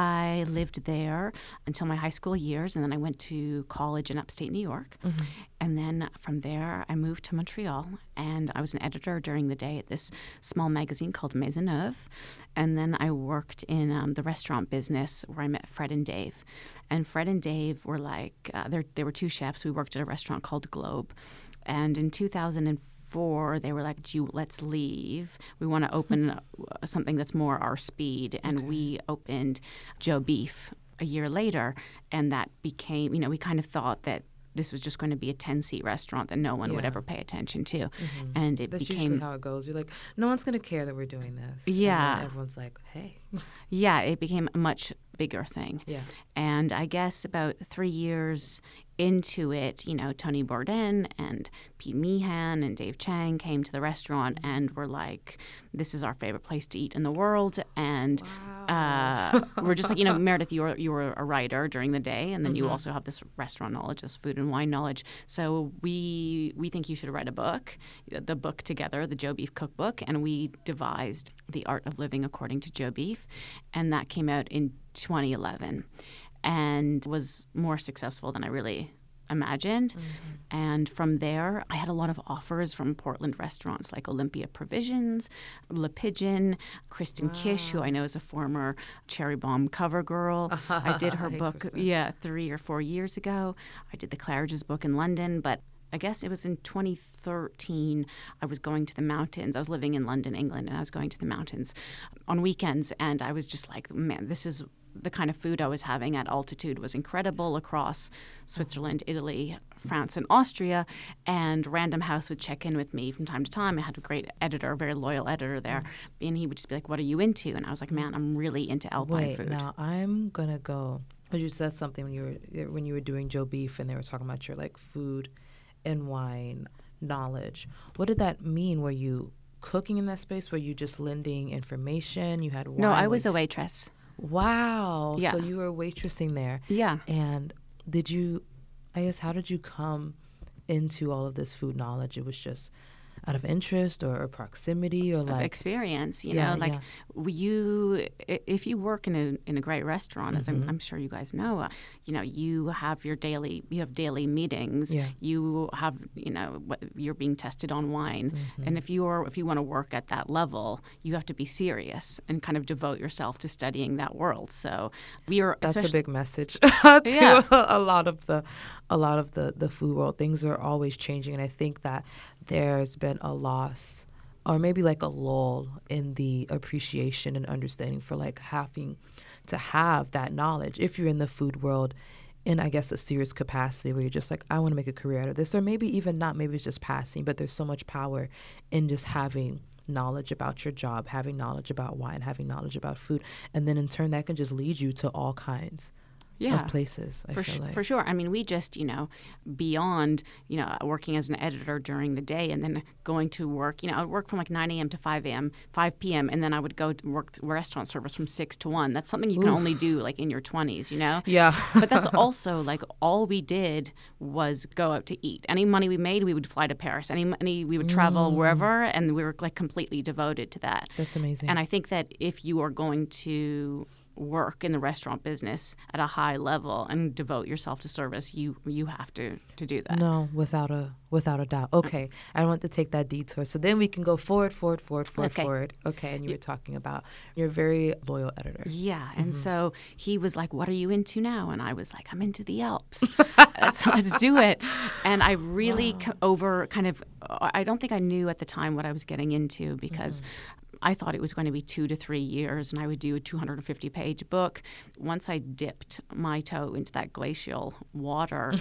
I lived there until my high school years, and then I went to college in upstate New York. Mm-hmm. And then from there, I moved to Montreal, and I was an editor during the day at this small magazine called Maisonneuve. And then I worked in um, the restaurant business where I met Fred and Dave. And Fred and Dave were like, uh, they were two chefs. We worked at a restaurant called Globe. And in two thousand four, they were like, Gee, let's leave. We want to open uh, something that's more our speed. And Okay. we opened Joe Beef a year later. And that became, you know, we kind of thought that this was just going to be a ten-seat restaurant that no one would Yeah. ever pay attention to. Mhm. And it That's became, usually how it goes. You're like, no one's going to care that we're doing this. And then Yeah. everyone's like, hey. yeah, it became a much bigger thing. Yeah. And I guess about three years into it, you know, Tony Bourdain and Pete Meehan and Dave Chang came to the restaurant and were like, this is our favorite place to eat in the world. And uh, we're just like, you know, Meredith, you were, you were a writer during the day, and then you also have this restaurant knowledge, this food and wine knowledge. So we we think you should write a book, the book together, the Joe Beef Cookbook, and we devised The Art of Living According to Joe Beef. And that came out in twenty eleven and was more successful than I really imagined. Mm-hmm. And from there, I had a lot of offers from Portland restaurants like Olympia Provisions, Le Pigeon, Kristen wow. Kish, who I know is a former Cherry Bombe cover girl. I did her book, yeah, three or four years ago. I did the Claridge's book in London, but I guess it was in twenty thirteen, I was going to the mountains. I was living in London, England, and I was going to the mountains on weekends, and I was just like, man, this is the kind of food I was having at altitude was incredible across Switzerland, Italy, France, and Austria, and Random House would check in with me from time to time. I had a great editor, a very loyal editor there, and he would just be like, what are you into? And I was like, man, I'm really into Alpine Wait, food. now I'm going to go. You said something when you were when you were doing Joe Beef, and they were talking about your like food and wine knowledge. What did that mean? Were you cooking in that space? Were you just lending information? You had wine? No, I was a waitress. Wow. Yeah. So you were waitressing there. Yeah. And did you, I guess, how did you come into all of this food knowledge? It was just out of interest or, or proximity or like experience, you yeah, know, like yeah. you, if you work in a in a great restaurant, Mm-hmm. as I'm, I'm sure you guys know, uh, you know, you have your daily, you have daily meetings. Yeah. You have, you know, what, you're being tested on wine, Mm-hmm. and if you are, if you want to work at that level, you have to be serious and kind of devote yourself to studying that world. So we are. That's a especially- big message to Yeah. a lot of the, a lot of the the food world. Things are always changing, and I think that there's been a loss or maybe like a lull in the appreciation and understanding for like having to have that knowledge if you're in the food world in, I guess, a serious capacity where you're just like, I want to make a career out of this, or maybe even not, maybe it's just passing, but there's so much power in just having knowledge about your job, having knowledge about wine, having knowledge about food. And then in turn, that can just lead you to all kinds yeah. of places, I for feel sh- like. For sure. I mean, we just, you know, beyond, you know, working as an editor during the day and then going to work, you know, I would work from like nine a.m. to five a.m., five p.m., and then I would go to work restaurant service from six to one. That's something you can Oof. only do like in your twenties, you know? Yeah. But that's also like all we did was go out to eat. Any money we made, we would fly to Paris. Any money, we would travel Mm. wherever, and we were like completely devoted to that. That's amazing. And I think that if you are going to work in the restaurant business at a high level and devote yourself to service, you you have to to do that. No, without a without a doubt. Okay, I want to take that detour. So then we can go forward, forward, forward, forward, Okay. forward. Okay, and you were talking about you're a very loyal editor. Yeah, and Mm-hmm. so he was like, "What are you into now?" And I was like, "I'm into the Alps. let's, let's do it." And I really Wow. c- over kind of, I don't think I knew at the time what I was getting into because I thought it was going to be two to three years, and I would do a two hundred fifty page book. Once I dipped my toe into that glacial water,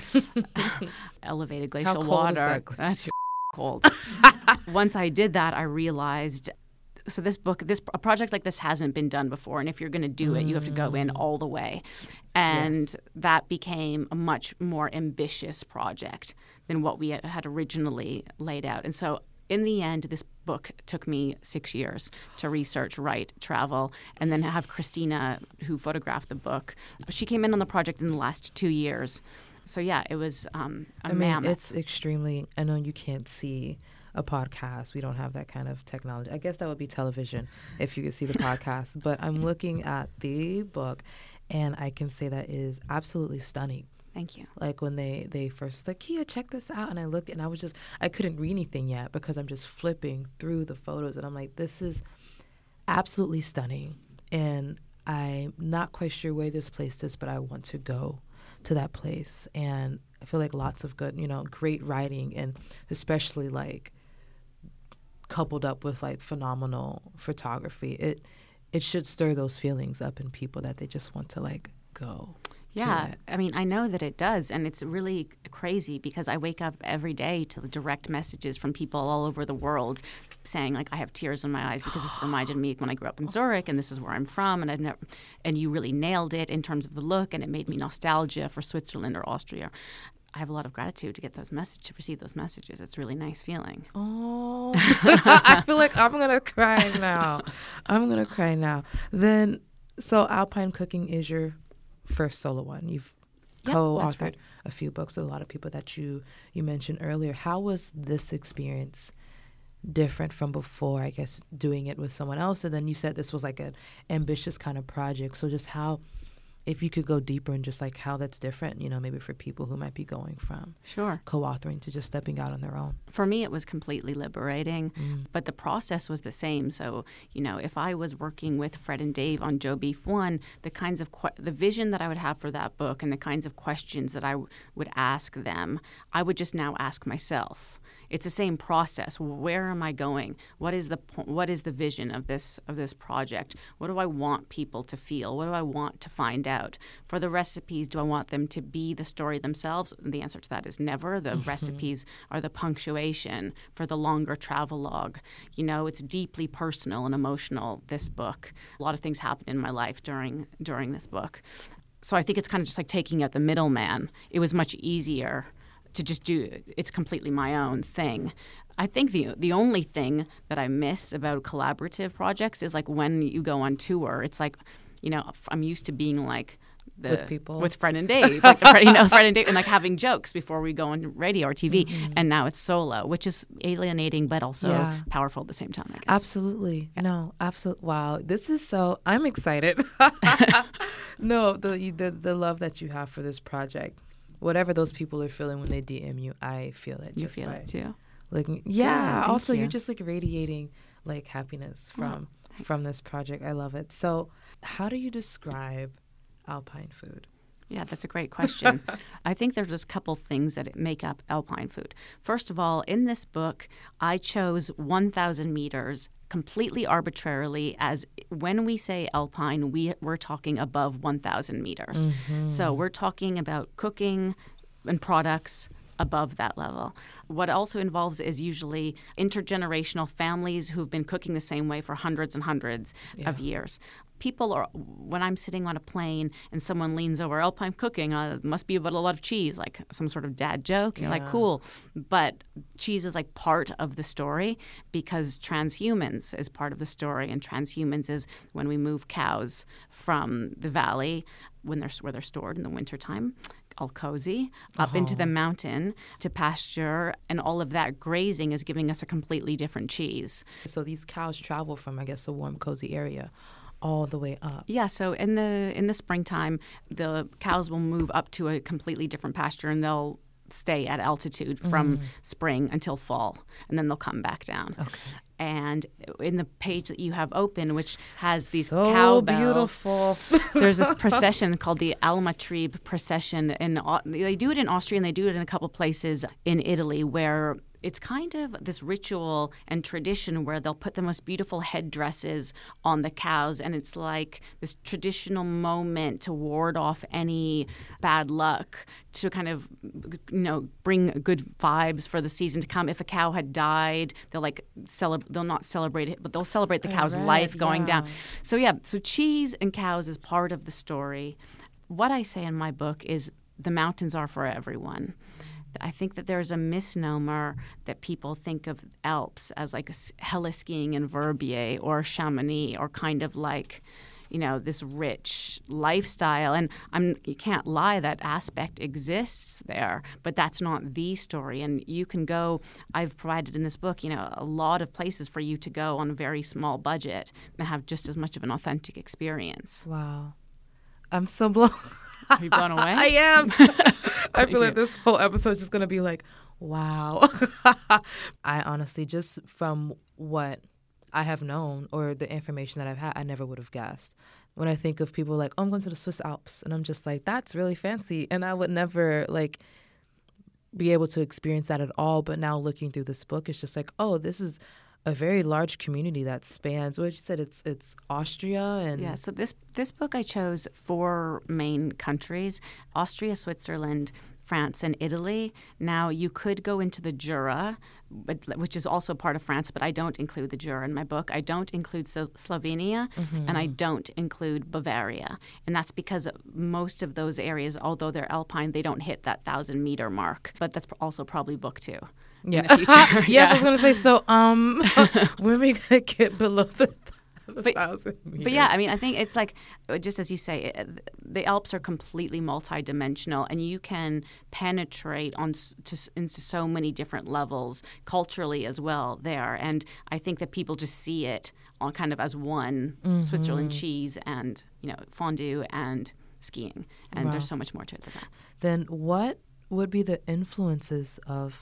elevated glacial How cold water, is that that's glacial? cold. Once I did that, I realized. So this book, this a project like this hasn't been done before, and if you're going to do it, you have to go in all the way, and Yes. that became a much more ambitious project than what we had, had originally laid out. And so, in the end, this book took me six years to research, write, travel, and then have Christina, who photographed the book. She came in on the project in the last two years. So yeah, it was um, a I mean, mammoth. it's extremely. I know you can't see a podcast. We don't have that kind of technology. I guess that would be television if you could see the podcast. But I'm looking at the book, and I can say that is absolutely stunning. Thank you. Like when they, they first was like, Kia, check this out. And I looked and I was just, I couldn't read anything yet because I'm just flipping through the photos. And I'm like, this is absolutely stunning. And I'm not quite sure where this place is, but I want to go to that place. And I feel like lots of good, you know, great writing, and especially like coupled up with like phenomenal photography. It, it should stir those feelings up in people that they just want to like go. Yeah, it. I mean, I know that it does, and it's really crazy because I wake up every day to the direct messages from people all over the world saying, like, I have tears in my eyes because this reminded me when I grew up in Zurich, and this is where I'm from, and I've never, and you really nailed it in terms of the look, and it made me nostalgia for Switzerland or Austria. I have a lot of gratitude to get those messages, to receive those messages. It's a really nice feeling. Oh, I feel like I'm gonna cry now. I'm gonna cry now. Then, so Alpine Cooking is your first solo one. You've Yep, co-authored that's right. a few books with a lot of people that you you mentioned earlier. How was this experience different from before? I guess doing it with someone else, and then you said this was like an ambitious kind of project. So just how, if you could go deeper and just like how that's different, you know, maybe for people who might be going from Sure. co-authoring to just stepping out on their own. For me, it was completely liberating, Mm. but the process was the same. So, you know, if I was working with Fred and Dave on Joe Beef One, the kinds of que- the vision that I would have for that book and the kinds of questions that I w- would ask them, I would just now ask myself. It's the same process. Where am I going? What is the po- what is the vision of this of this project? What do I want people to feel? What do I want to find out? For the recipes, do I want them to be the story themselves? And the answer to that is never. The recipes are the punctuation for the longer travelogue. You know, it's deeply personal and emotional, this book. A lot of things happened in my life during during this book. So I think it's kind of just like taking out the middleman. It was much easier to just do it's completely my own thing. I think the the only thing that I miss about collaborative projects is like when you go on tour, it's like, you know, I'm used to being like the, With people. with Fred and Dave, like the Fred, you know, Fred and Dave, and like having jokes before we go on radio or T V, Mm-hmm. and now it's solo, which is alienating but also Yeah. powerful at the same time, I guess. Absolutely. No, absolutely. Wow. This is so, I'm excited. No, the, the the love that you have for this project, whatever those people are feeling when they D M you, I feel it. You just feel by it too. Looking, yeah. thank Also, you. you're just like radiating like happiness from thanks. from this project. I love it. So, how do you describe Alpine food? Yeah, that's a great question. I think there's just a couple things that make up Alpine food. First of all, in this book, I chose one thousand meters completely arbitrarily, as when we say Alpine, we, we're talking above one thousand meters. So we're talking about cooking and products above that level. What it also involves is usually intergenerational families who've been cooking the same way for hundreds and hundreds Yeah. of years. People are, when I'm sitting on a plane and someone leans over, Alpine cooking, uh, it must be about a lot of cheese, like some sort of dad joke. You're like, Yeah. cool. But cheese is like part of the story because transhumans is part of the story. And transhumans is when we move cows from the valley when they're, where they're stored in the wintertime, all cozy, up into the mountain to pasture. And all of that grazing is giving us a completely different cheese. So these cows travel from, I guess, a warm, cozy area all the way up. Yeah, so in the in the springtime, the cows will move up to a completely different pasture, and they'll stay at altitude from spring until fall, and then they'll come back down. Okay. And in the page that you have open, which has these So cowbells, beautiful. there's this procession called the Almatrieb procession. In Au- they do it in Austria, and they do it in a couple places in Italy, where it's kind of this ritual and tradition where they'll put the most beautiful headdresses on the cows, and it's like this traditional moment to ward off any bad luck, to kind of, you know, bring good vibes for the season to come. If a cow had died, they'll like celebrate. They'll not celebrate it, but they'll celebrate the I cow's read, life going yeah. down. So yeah, so cheese and cows is part of the story. What I say in my book is the mountains are for everyone. I think that there's a misnomer that people think of Alps as like a heli-skiing in Verbier or Chamonix, or kind of like, you know, this rich lifestyle. And I'm you can't lie, that aspect exists there, but that's not the story. And you can go, I've provided in this book, you know, a lot of places for you to go on a very small budget and have just as much of an authentic experience. Wow. I'm so blown. Are you blown away? I am. I feel like this whole episode is just going to be like, wow. I honestly, just from what I have known or the information that I've had, I never would have guessed. When I think of people like, oh, I'm going to the Swiss Alps, and I'm just like, that's really fancy. And I would never like be able to experience that at all. But now looking through this book, it's just like, oh, this is a very large community that spans, what you said, it's it's Austria and... Yeah, so this, this book I chose four main countries, Austria, Switzerland, France, and Italy. Now, you could go into the Jura, but, which is also part of France, but I don't include the Jura in my book. I don't include so- Slovenia, mm-hmm. and I don't include Bavaria. And that's because most of those areas, although they're alpine, they don't hit that thousand-meter mark. But that's also probably book two. Yeah. In the future. yes, yeah. I was going to say, so um, when are we going to get below the, the but, thousand meters? But yeah, I mean, I think it's like, just as you say, it, the Alps are completely multidimensional, and you can penetrate on to, into so many different levels culturally as well there. And I think that people just see it on kind of as one, mm-hmm. Switzerland cheese and, you know, fondue and skiing. And wow. there's so much more to it than that. Then what would be the influences of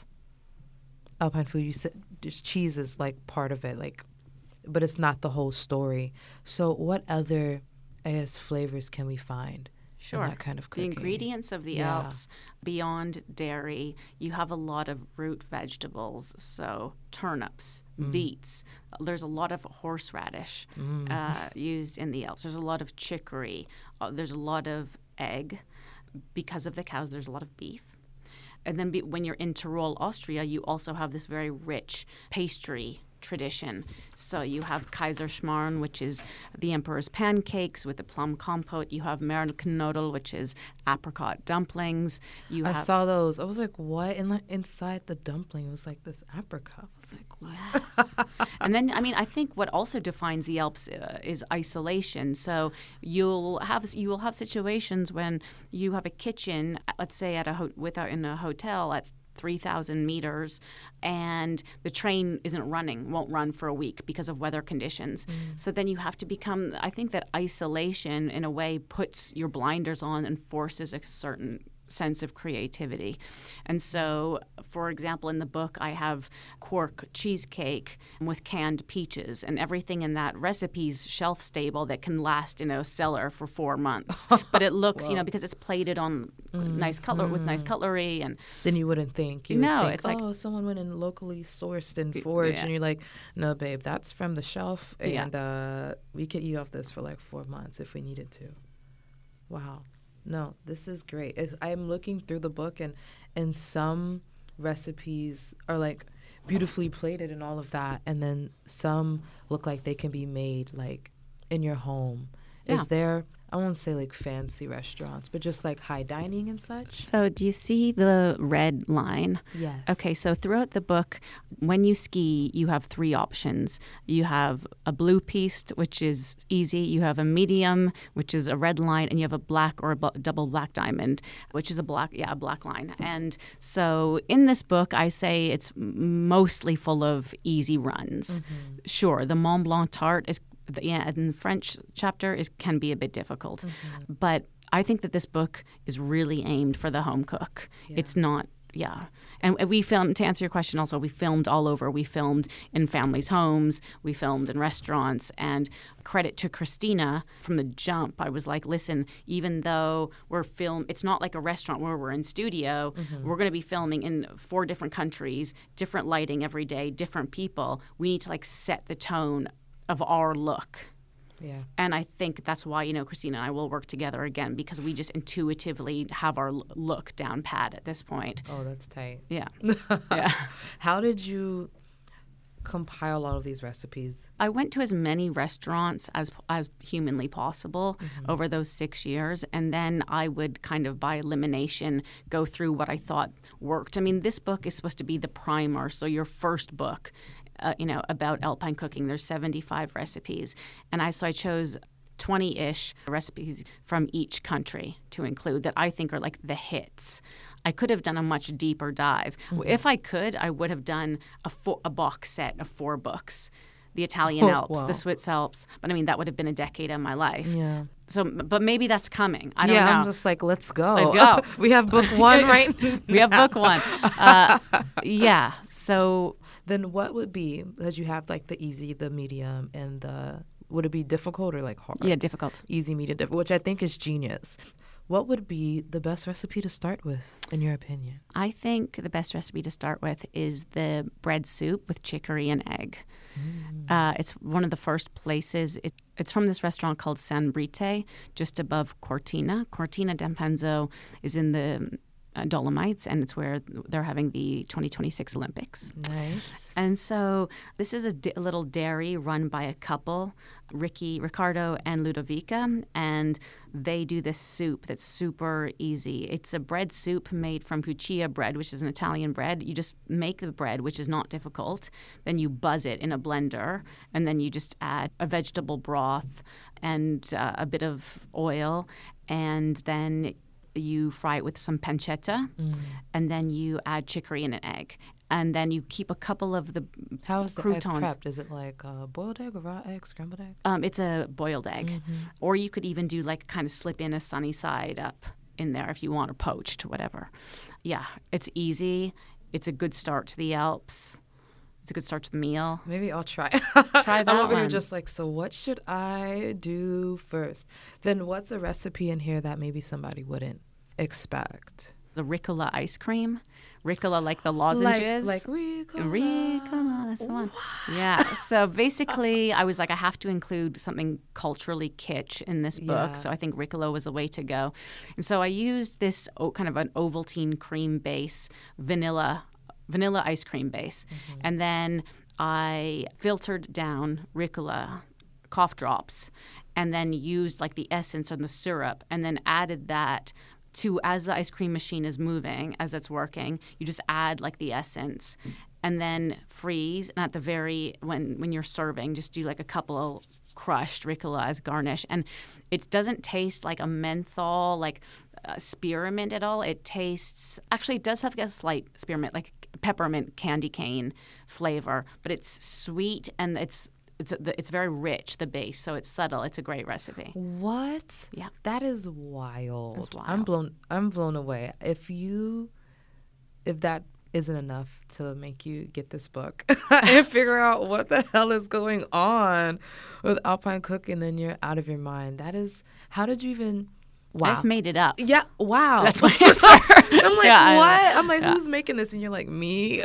alpine food? You said cheese is like part of it, like, but it's not the whole story. So what other, I guess, flavors can we find sure. in that kind of cooking? The ingredients of the yeah. Alps, beyond dairy, you have a lot of root vegetables, so turnips, mm. beets. There's a lot of horseradish mm. uh, used in the Alps. There's a lot of chicory. Uh, there's a lot of egg. Because of the cows, there's a lot of beef. And then be, when you're in Tyrol, Austria, you also have this very rich pastry tradition. So you have Kaiserschmarrn, which is the emperor's pancakes with a plum compote. You have Merlknödel, which is apricot dumplings. You I have, saw those. I was like, what? And like inside the dumpling was like this apricot. I was like, what? Yes. And then, I mean, I think what also defines the Alps uh, is isolation. So you'll have you will have situations when you have a kitchen, let's say at a ho- without in a hotel at three thousand meters, and the train isn't running, won't run for a week because of weather conditions. Mm. So then you have to become, I think that isolation in a way puts your blinders on and forces a certain sense of creativity. And so, for example, in the book, I have quark cheesecake with canned peaches, and everything in that recipe is shelf stable that can last in a cellar for four months. But it looks, you know, because it's plated on mm, nice cutler mm. with nice cutlery, and then you wouldn't think. You no, would think, it's like, oh, someone went and locally sourced and foraged, yeah. and you're like, no, babe, that's from the shelf, and yeah. uh, we could eat off this for like four months if we needed to. Wow. no, this is great. It's, I'm looking through the book, and and some recipes are like beautifully plated and all of that, and then some look like they can be made like in your home. Yeah. Is there, I won't say like fancy restaurants, but just like high dining and such? So do you see the red line? Yes. Okay, so throughout the book, when you ski, you have three options. You have a blue piste, which is easy. You have a medium, which is a red line, and you have a black or a bu- double black diamond, which is a black, yeah, a black line. And so in this book, I say it's mostly full of easy runs. Mm-hmm. Sure, the Mont Blanc tart is, yeah, in the French chapter is can be a bit difficult, mm-hmm. but I think that this book is really aimed for the home cook. Yeah. It's not, yeah. And we filmed, to answer your question also, we filmed all over. We filmed in families' homes. We filmed in restaurants. And credit to Christina from the jump. I was like, listen, even though we're film, it's not like a restaurant where we're in studio. Mm-hmm. We're going to be filming in four different countries, different lighting every day, different people. We need to like set the tone of our look. Yeah. And I think that's why, you know, Christina and I will work together again, because we just intuitively have our look down pat at this point. Oh, that's tight. Yeah. Yeah. How did you compile all of these recipes? I went to as many restaurants as as humanly possible mm-hmm. over those six years. And then I would kind of by elimination go through what I thought worked. I mean, this book is supposed to be the primer, so your first book. Uh, you know, about alpine cooking. There's seventy-five recipes. And I so I chose twenty-ish recipes from each country to include that I think are like the hits. I could have done a much deeper dive. Mm-hmm. If I could, I would have done a, fo- a box set of four books. The Italian oh, Alps, wow. the Swiss Alps. But I mean, that would have been a decade of my life. Yeah. So, but maybe that's coming. I don't yeah, know. I'm just like, let's go. Let's go. We have book one, right? We have book one. Uh, yeah. So... Then what would be, because you have like the easy, the medium, and the, would it be difficult or like hard? Yeah, difficult. Easy, medium, difficult, which I think is genius. What would be the best recipe to start with, in your opinion? I think the best recipe to start with is the bread soup with chicory and egg. Mm. Uh, it's one of the first places. It, it's from this restaurant called San Brite, just above Cortina. Cortina d'Ampezzo is in the Uh, Dolomites, and it's where they're having the twenty twenty-six Olympics. Nice. And so this is a, d- a little dairy run by a couple, Ricky, Ricardo and Ludovica, and they do this soup that's super easy. It's a bread soup made from puccia bread, which is an Italian bread. You just make the bread, which is not difficult. Then you buzz it in a blender, and then you just add a vegetable broth and uh, a bit of oil, and then you fry it with some pancetta, mm. and then you add chicory and an egg. And then you keep a couple of the How is the croutons. egg prepped? Is it like a boiled egg, a raw egg, scrambled egg? Um, it's a boiled egg. Mm-hmm. Or you could even do like kind of slip in a sunny side up in there if you want, or poached, whatever. Yeah, it's easy. It's a good start to the Alps. It's a good start to the meal. Maybe I'll try. Try that I'm over one. here just like, so what should I do first? Then what's a recipe in here that maybe somebody wouldn't expect? The Ricola ice cream. Ricola, like the lozenges. Like, like Ricola. Ricola, that's the one. Wow. Yeah. So basically, I was like, I have to include something culturally kitsch in this book. Yeah. So I think Ricola was the way to go. And so I used this o- kind of an Ovaltine cream base, vanilla vanilla ice cream base. Mm-hmm. And then I filtered down Ricola cough drops and then used like the essence or the syrup and then added that to, as the ice cream machine is moving, as it's working, you just add like the essence and then freeze. And at the very, when, when you're serving, just do like a couple of crushed Ricola as garnish. And it doesn't taste like a menthol, like uh, spearmint at all. It tastes, actually it does have a slight spearmint, like peppermint candy cane flavor, but it's sweet and it's It's it's very rich, the base, so it's subtle. It's a great recipe. What? Yeah, that is wild. It's wild. I'm blown. I'm blown away. If you, if that isn't enough to make you get this book and figure out what the hell is going on with alpine cooking, then you're out of your mind. That is. How did you even? Wow. I just made it up. Yeah. Wow. That's my answer. I'm like, yeah, what? I'm like, yeah. Who's making this? And you're like, me.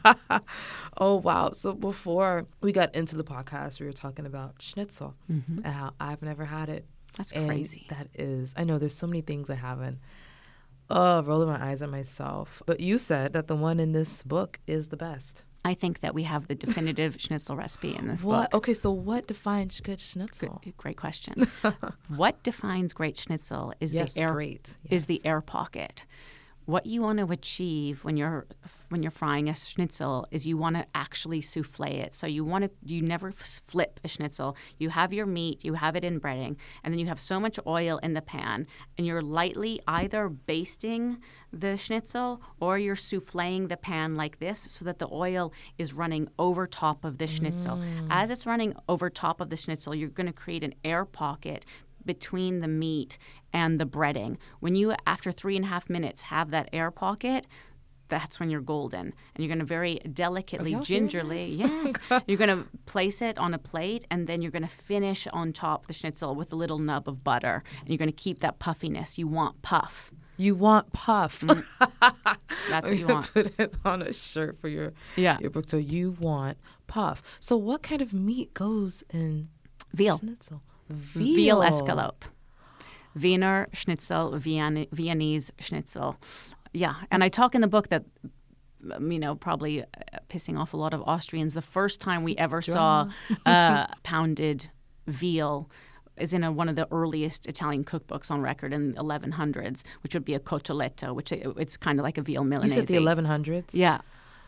Oh, wow. So before we got into the podcast, we were talking about schnitzel mm-hmm. and how I've never had it. That's And crazy. that is, I know there's so many things I haven't. Oh, rolling my eyes at myself. But you said that the one in this book is the best. I think that we have the definitive schnitzel recipe in this What? book. Okay, so what defines good schnitzel? Good, great question. What defines great schnitzel is Yes, the air great. is the Yes. air pocket. What you want to achieve when you're when you're frying a schnitzel is you want to actually souffle it. So you want to you never f- flip a schnitzel. You have your meat, you have it in breading, and then you have so much oil in the pan, and you're lightly either basting the schnitzel or you're souffleing the pan like this so that the oil is running over top of the schnitzel. Mm. As it's running over top of the schnitzel, you're going to create an air pocket between the meat and the breading. When you, after three and a half minutes, have that air pocket, that's when you're golden. And you're going to very delicately, y'all hearing gingerly, this? yes, you're going to place it on a plate, and then you're going to finish on top the schnitzel with a little nub of butter. And you're going to keep that puffiness. You want puff. You want puff. That's what We you could want. Put it on a shirt for your Yeah. your book. So you want puff. So what kind of meat goes in Veal. schnitzel? Veal escalope. Wiener Schnitzel, Vian- Viennese Schnitzel. Yeah, and I talk in the book that, um, you know, probably uh, pissing off a lot of Austrians. The first time we ever saw uh, pounded veal is in a, one of the earliest Italian cookbooks on record in the eleven hundreds, which would be a cotoletto, which it, it's kind of like a veal You Milanese. said the eleven hundreds? Yeah.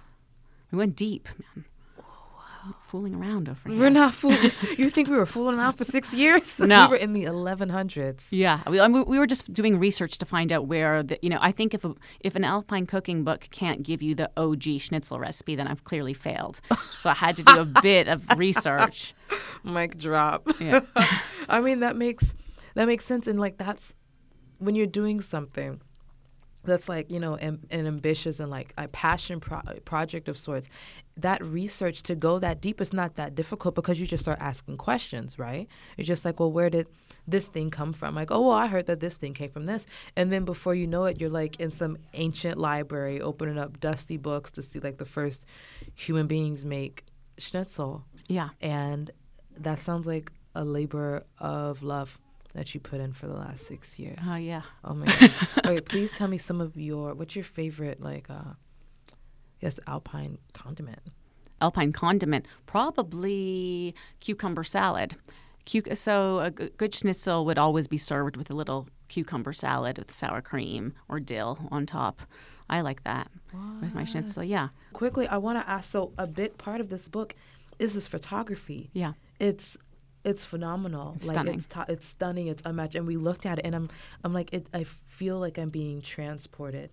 We went deep, man. Fooling around over here. We're not fooling. You think we were fooling around for six years? No. We were in the eleven hundreds. Yeah, we, I mean, we were just doing research to find out where the, you know, I think if a, if an Alpine cooking book can't give you the O G schnitzel recipe, then I've clearly failed. So I had to do a bit of research. Mic drop. Yeah. I mean, that makes that makes sense. And like, that's when you're doing something that's like, you know, am, an ambitious and like a passion pro- project of sorts, that research to go that deep is not that difficult because you just start asking questions, right? You're just like, well, where did this thing come from? Like, oh, well, I heard that this thing came from this. And then before you know it, you're like in some ancient library opening up dusty books to see like the first human beings make schnitzel. Yeah. And that sounds like a labor of love that you put in for the last six years. Oh, yeah. Oh my gosh. Okay, please tell me some of your, what's your favorite, like, uh, yes, Alpine condiment? Alpine condiment, probably cucumber salad. Cu- so a g- good schnitzel would always be served with a little cucumber salad with sour cream or dill on top. I like that with my schnitzel. Yeah. Quickly, I want to ask, so a big part of this book is this photography. Yeah. It's it's phenomenal. It's like stunning. it's ta- it's stunning. It's unmatched. And we looked at it, and I'm I'm like, it, I feel like I'm being transported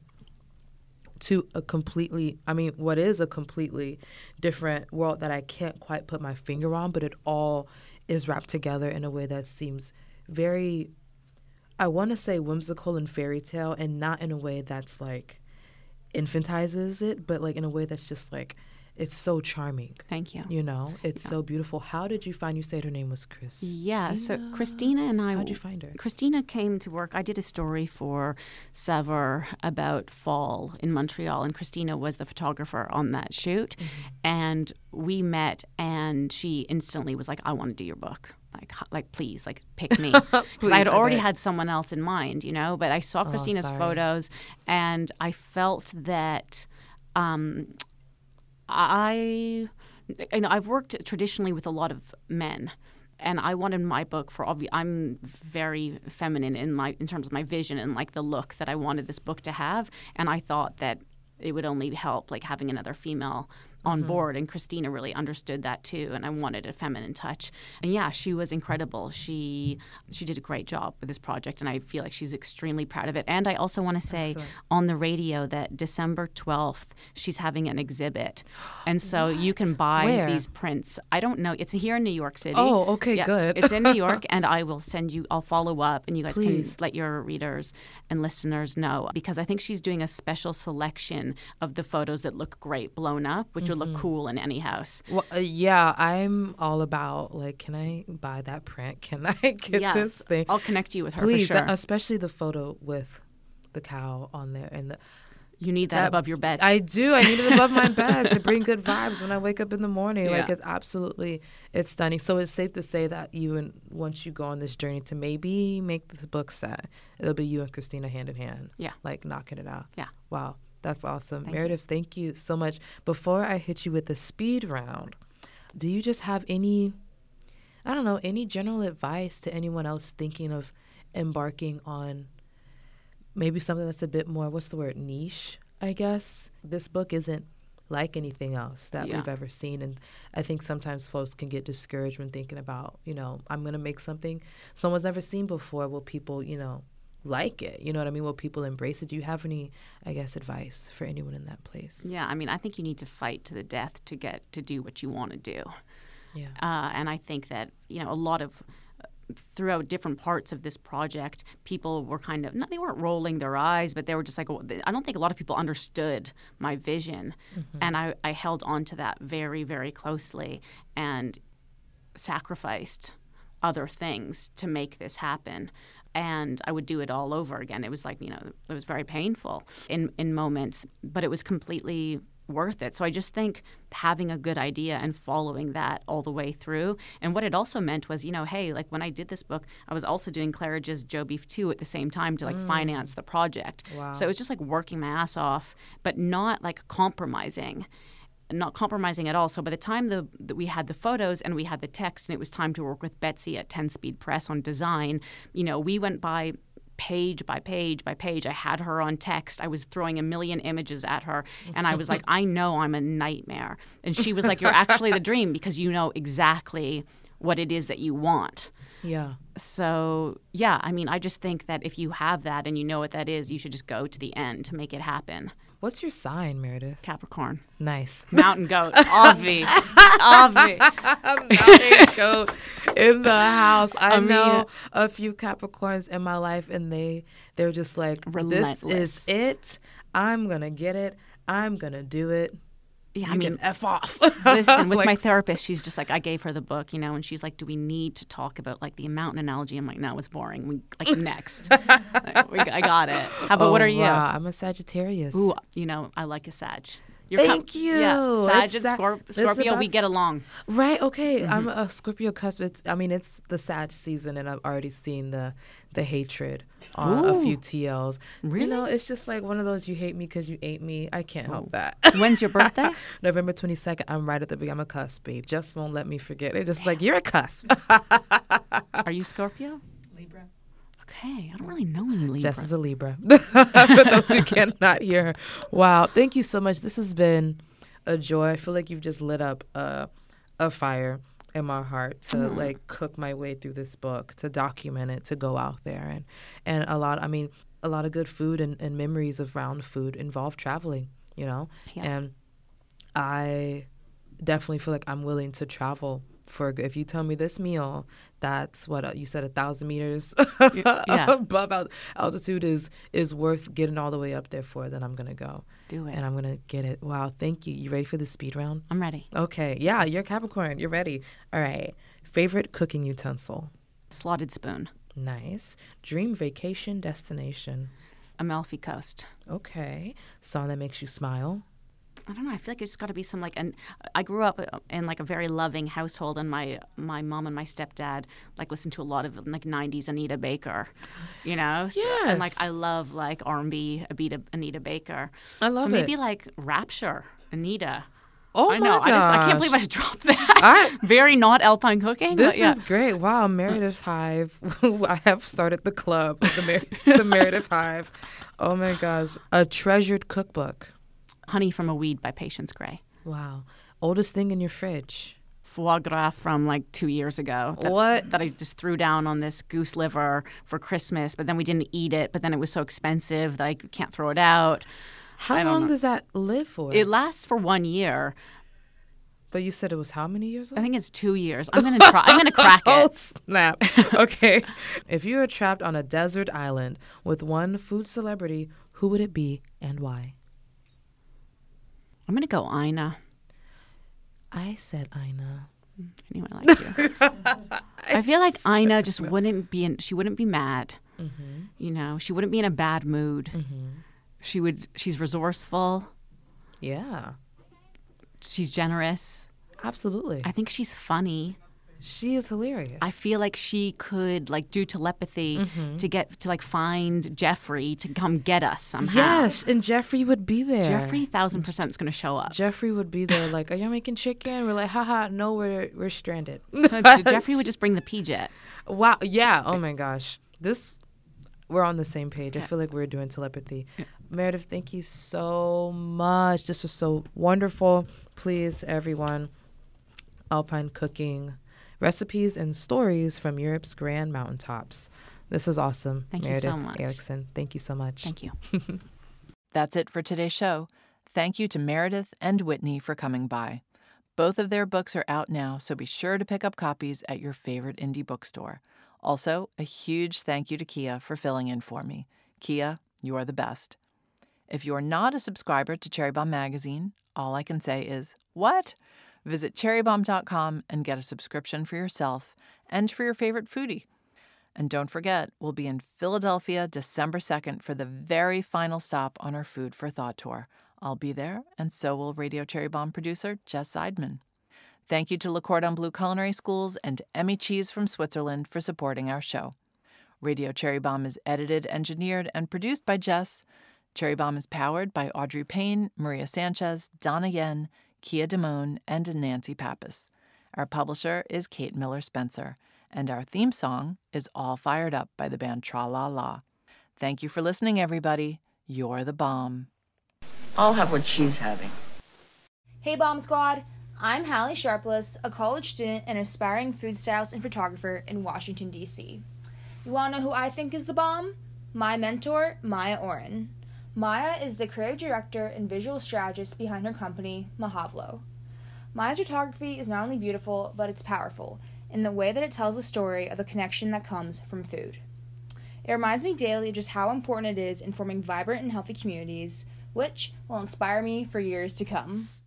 to a completely, I mean, what is a completely different world that I can't quite put my finger on, but it all is wrapped together in a way that seems very, I want to say whimsical and fairy tale, and not in a way that's like infantizes it, but like in a way that's just like, it's so charming. Thank you. You know, it's so beautiful. How did you find, you said her name was Chris? Yeah, so Christina and I... How'd you find her? Christina came to work. I did a story for Saveur about fall in Montreal, and Christina was the photographer on that shoot. Mm-hmm. And we met, and she instantly was like, I want to do your book. Like, h- like, please, like, pick me. Because Please, I had I already bet. had someone else in mind, you know? But I saw Christina's sorry. photos, and I felt that... Um, I, you know, I've worked traditionally with a lot of men, and I wanted my book for obvious. I'm very feminine in my in terms of my vision and like the look that I wanted this book to have, and I thought that it would only help like having another female on Mm-hmm. board, and Christina really understood that too, and I wanted a feminine touch. And yeah, she was incredible. She she did a great job with this project, and I feel like she's extremely proud of it. And I also want to say Excellent. on the radio that December twelfth, she's having an exhibit, and so you can buy Where? these prints. I don't know. It's here in New York City. Oh, okay, Yeah, good. It's in New York, and I will send you. I'll follow up, and you guys Please. can let your readers and listeners know, because I think she's doing a special selection of the photos that look great blown up, which would Mm-hmm. look cool in any house. Well, uh, yeah, I'm all about, like, can I buy that print? Can I get Yes. this thing? I'll connect you with her Please, for sure. uh, especially the photo with the cow on there and the You need that, that above your bed. I do. I need it above my bed to bring good vibes when I wake up in the morning. Yeah. Like, it's absolutely, it's stunning. So it's safe to say that you and once you go on this journey to maybe make this book set, it'll be you and Christina hand in hand. Yeah. Like knocking it out. Yeah. Wow. That's awesome. Thank Meredith, you. thank you so much. Before I hit you with the speed round, do you just have any, I don't know, any general advice to anyone else thinking of embarking on maybe something that's a bit more, what's the word, niche, I guess? This book isn't like anything else that Yeah. we've ever seen. And I think sometimes folks can get discouraged when thinking about, you know, I'm going to make something someone's never seen before. Will people, you know, like it? You know what I mean? Will people embrace it? Do you have any, I guess, advice for anyone in that place? Yeah, I mean, I think you need to fight to the death to get to do what you want to do. Yeah. Uh, and I think that, you know, a lot of throughout different parts of this project, people were kind of, not, they weren't rolling their eyes, but they were just like, I don't think a lot of people understood my vision. Mm-hmm. And I, I held on to that very, very closely and sacrificed other things to make this happen. And I would do it all over again. It was like, you know, it was very painful in, in moments, but it was completely worth it. So I just think having a good idea and following that all the way through. And what it also meant was, you know, hey, like when I did this book, I was also doing Claridge's Joe Beef two at the same time to like mm. finance the project. Wow. So it was just like working my ass off, but not like compromising. Not compromising at all. So by the time the, the we had the photos and we had the text and it was time to work with Betsy at ten Speed Press on design, you know, we went by page by page by page. I had her on text. I was throwing a million images at her. And I was like, I know I'm a nightmare. And she was like, you're actually the dream because you know exactly what it is that you want. Yeah. So, yeah, I mean, I just think that if you have that and you know what that is, you should just go to the end to make it happen. What's your sign, Meredith? Capricorn. Nice. Mountain goat. Obvi. Obvi. Mountain goat in the house. I, I mean, know a few Capricorns in my life, and they, they're just like, relentless. This is it. I'm going to get it. I'm going to do it. Yeah, you I mean, can F off. Listen, with like, my therapist, she's just like, I gave her the book, you know, and she's like, do we need to talk about like the mountain analogy? I'm like, no, it's boring. We like next. like, we, I got it. How about oh, what are you? Wow. I'm a Sagittarius. Ooh, you know, I like a Sag. You're Thank com- you. Yeah, Sag It's and Sa- Scorp- Scorpio, about- we get along. Right. Okay. Mm-hmm. I'm a Scorpio cusp. It's, I mean, it's the Sag season, and I've already seen the the hatred on Ooh. a few T Ls. Really? You know, it's just like one of those, you hate me because you ate me. I can't help that. When's your birthday? November twenty-second. I'm right at the beginning. I'm a cusp, babe. Just won't let me forget it. Just Damn. Like, you're a cusp. Are you Scorpio? Libra. Okay. I don't really know any Libras. Jess is a Libra. For those who cannot hear her. Wow. Thank you so much. This has been a joy. I feel like you've just lit up a, a fire in my heart to mm. like cook my way through this book, to document it, to go out there. And, and a lot, I mean, a lot of good food and, and memories around food involve traveling, you know? Yeah. And I definitely feel like I'm willing to travel for, if you tell me this meal, that's what uh, you said, a thousand meters yeah. above al- altitude is is worth getting all the way up there for, then I'm going to go. Do it. And I'm going to get it. Wow, thank you. You ready for the speed round? I'm ready. Okay. Yeah, you're Capricorn. You're ready. All right. Favorite cooking utensil? Slotted spoon. Nice. Dream vacation destination? Amalfi Coast. Okay. Song that makes you smile? I don't know. I feel like it's just got to be some like, and I grew up in like a very loving household, and my my mom and my stepdad like listened to a lot of like nineties Anita Baker, you know. So, yes. And like I love like R and B Anita Anita Baker. I love so it. So maybe like Rapture Anita. Oh I my know. gosh. I just I can't believe I dropped that. I, very not Alpine cooking. This but yeah. is great. Wow, Meredith Hive. I have started the club, the, Mer- the Meredith Hive. Oh my gosh, a treasured cookbook. Honey from a Weed by Patience Gray. Wow. Oldest thing in your fridge? Foie gras from like two years ago. That, what? That I just threw down on this goose liver for Christmas, but then we didn't eat it, but then it was so expensive that I can't throw it out. How long know. does that live for? It lasts for one year. But you said it was how many years old? I think it's two years. I'm gonna try. I'm gonna crack it. Oh snap! Okay. If you were trapped on a desert island with one food celebrity, who would it be and why? I'm going to go Ina. I said Ina. Anyway, I like you. I, I feel like Ina just wouldn't be in, she wouldn't be mad. Mm-hmm. You know, she wouldn't be in a bad mood. Mm-hmm. She would. She's resourceful. Yeah. She's generous. Absolutely. I think she's funny. She is hilarious. I feel like she could like do telepathy mm-hmm. to get to like find Jeffrey to come get us somehow. Yes, and Jeffrey would be there. Jeffrey, thousand percent is going to show up. Jeffrey would be there. Like, are you making chicken? We're like, haha, no, we're we're stranded. Jeffrey would just bring the P-Jet. Wow. Yeah. Oh my gosh. This. We're on the same page. I feel like we're doing telepathy. Yeah. Meredith, thank you so much. This was so wonderful. Please, everyone, Alpine cooking recipes and stories from Europe's grand mountaintops. This was awesome. Thank Meredith you so much. Erickson, thank you so much. Thank you. That's it for today's show. Thank you to Meredith and Whitney for coming by. Both of their books are out now, so be sure to pick up copies at your favorite indie bookstore. Also, a huge thank you to Kia for filling in for me. Kia, you are the best. If you are not a subscriber to Cherry Bomb Magazine, all I can say is, what? Visit cherry bomb dot com and get a subscription for yourself and for your favorite foodie. And don't forget, we'll be in Philadelphia December second for the very final stop on our Food for Thought tour. I'll be there, and so will Radio Cherry Bomb producer Jess Seidman. Thank you to Le Cordon Bleu Culinary Schools and Emmy Cheese from Switzerland for supporting our show. Radio Cherry Bomb is edited, engineered, and produced by Jess. Cherry Bomb is powered by Audrey Payne, Maria Sanchez, Donna Yen, Kia Damone, and Nancy Pappas. Our publisher is Kate Miller Spencer, and our theme song is All Fired Up by the band Tra La La. Thank you for listening, everybody. You're the bomb. I'll have what she's having. Hey, Bomb Squad. I'm Hallie Sharpless, a college student and aspiring food stylist and photographer in Washington, D C You want to know who I think is the bomb? My mentor, Maya Oren. Maya is the creative director and visual strategist behind her company, Mahavlo. Maya's photography is not only beautiful, but it's powerful in the way that it tells the story of the connection that comes from food. It reminds me daily of just how important it is in forming vibrant and healthy communities, which will inspire me for years to come.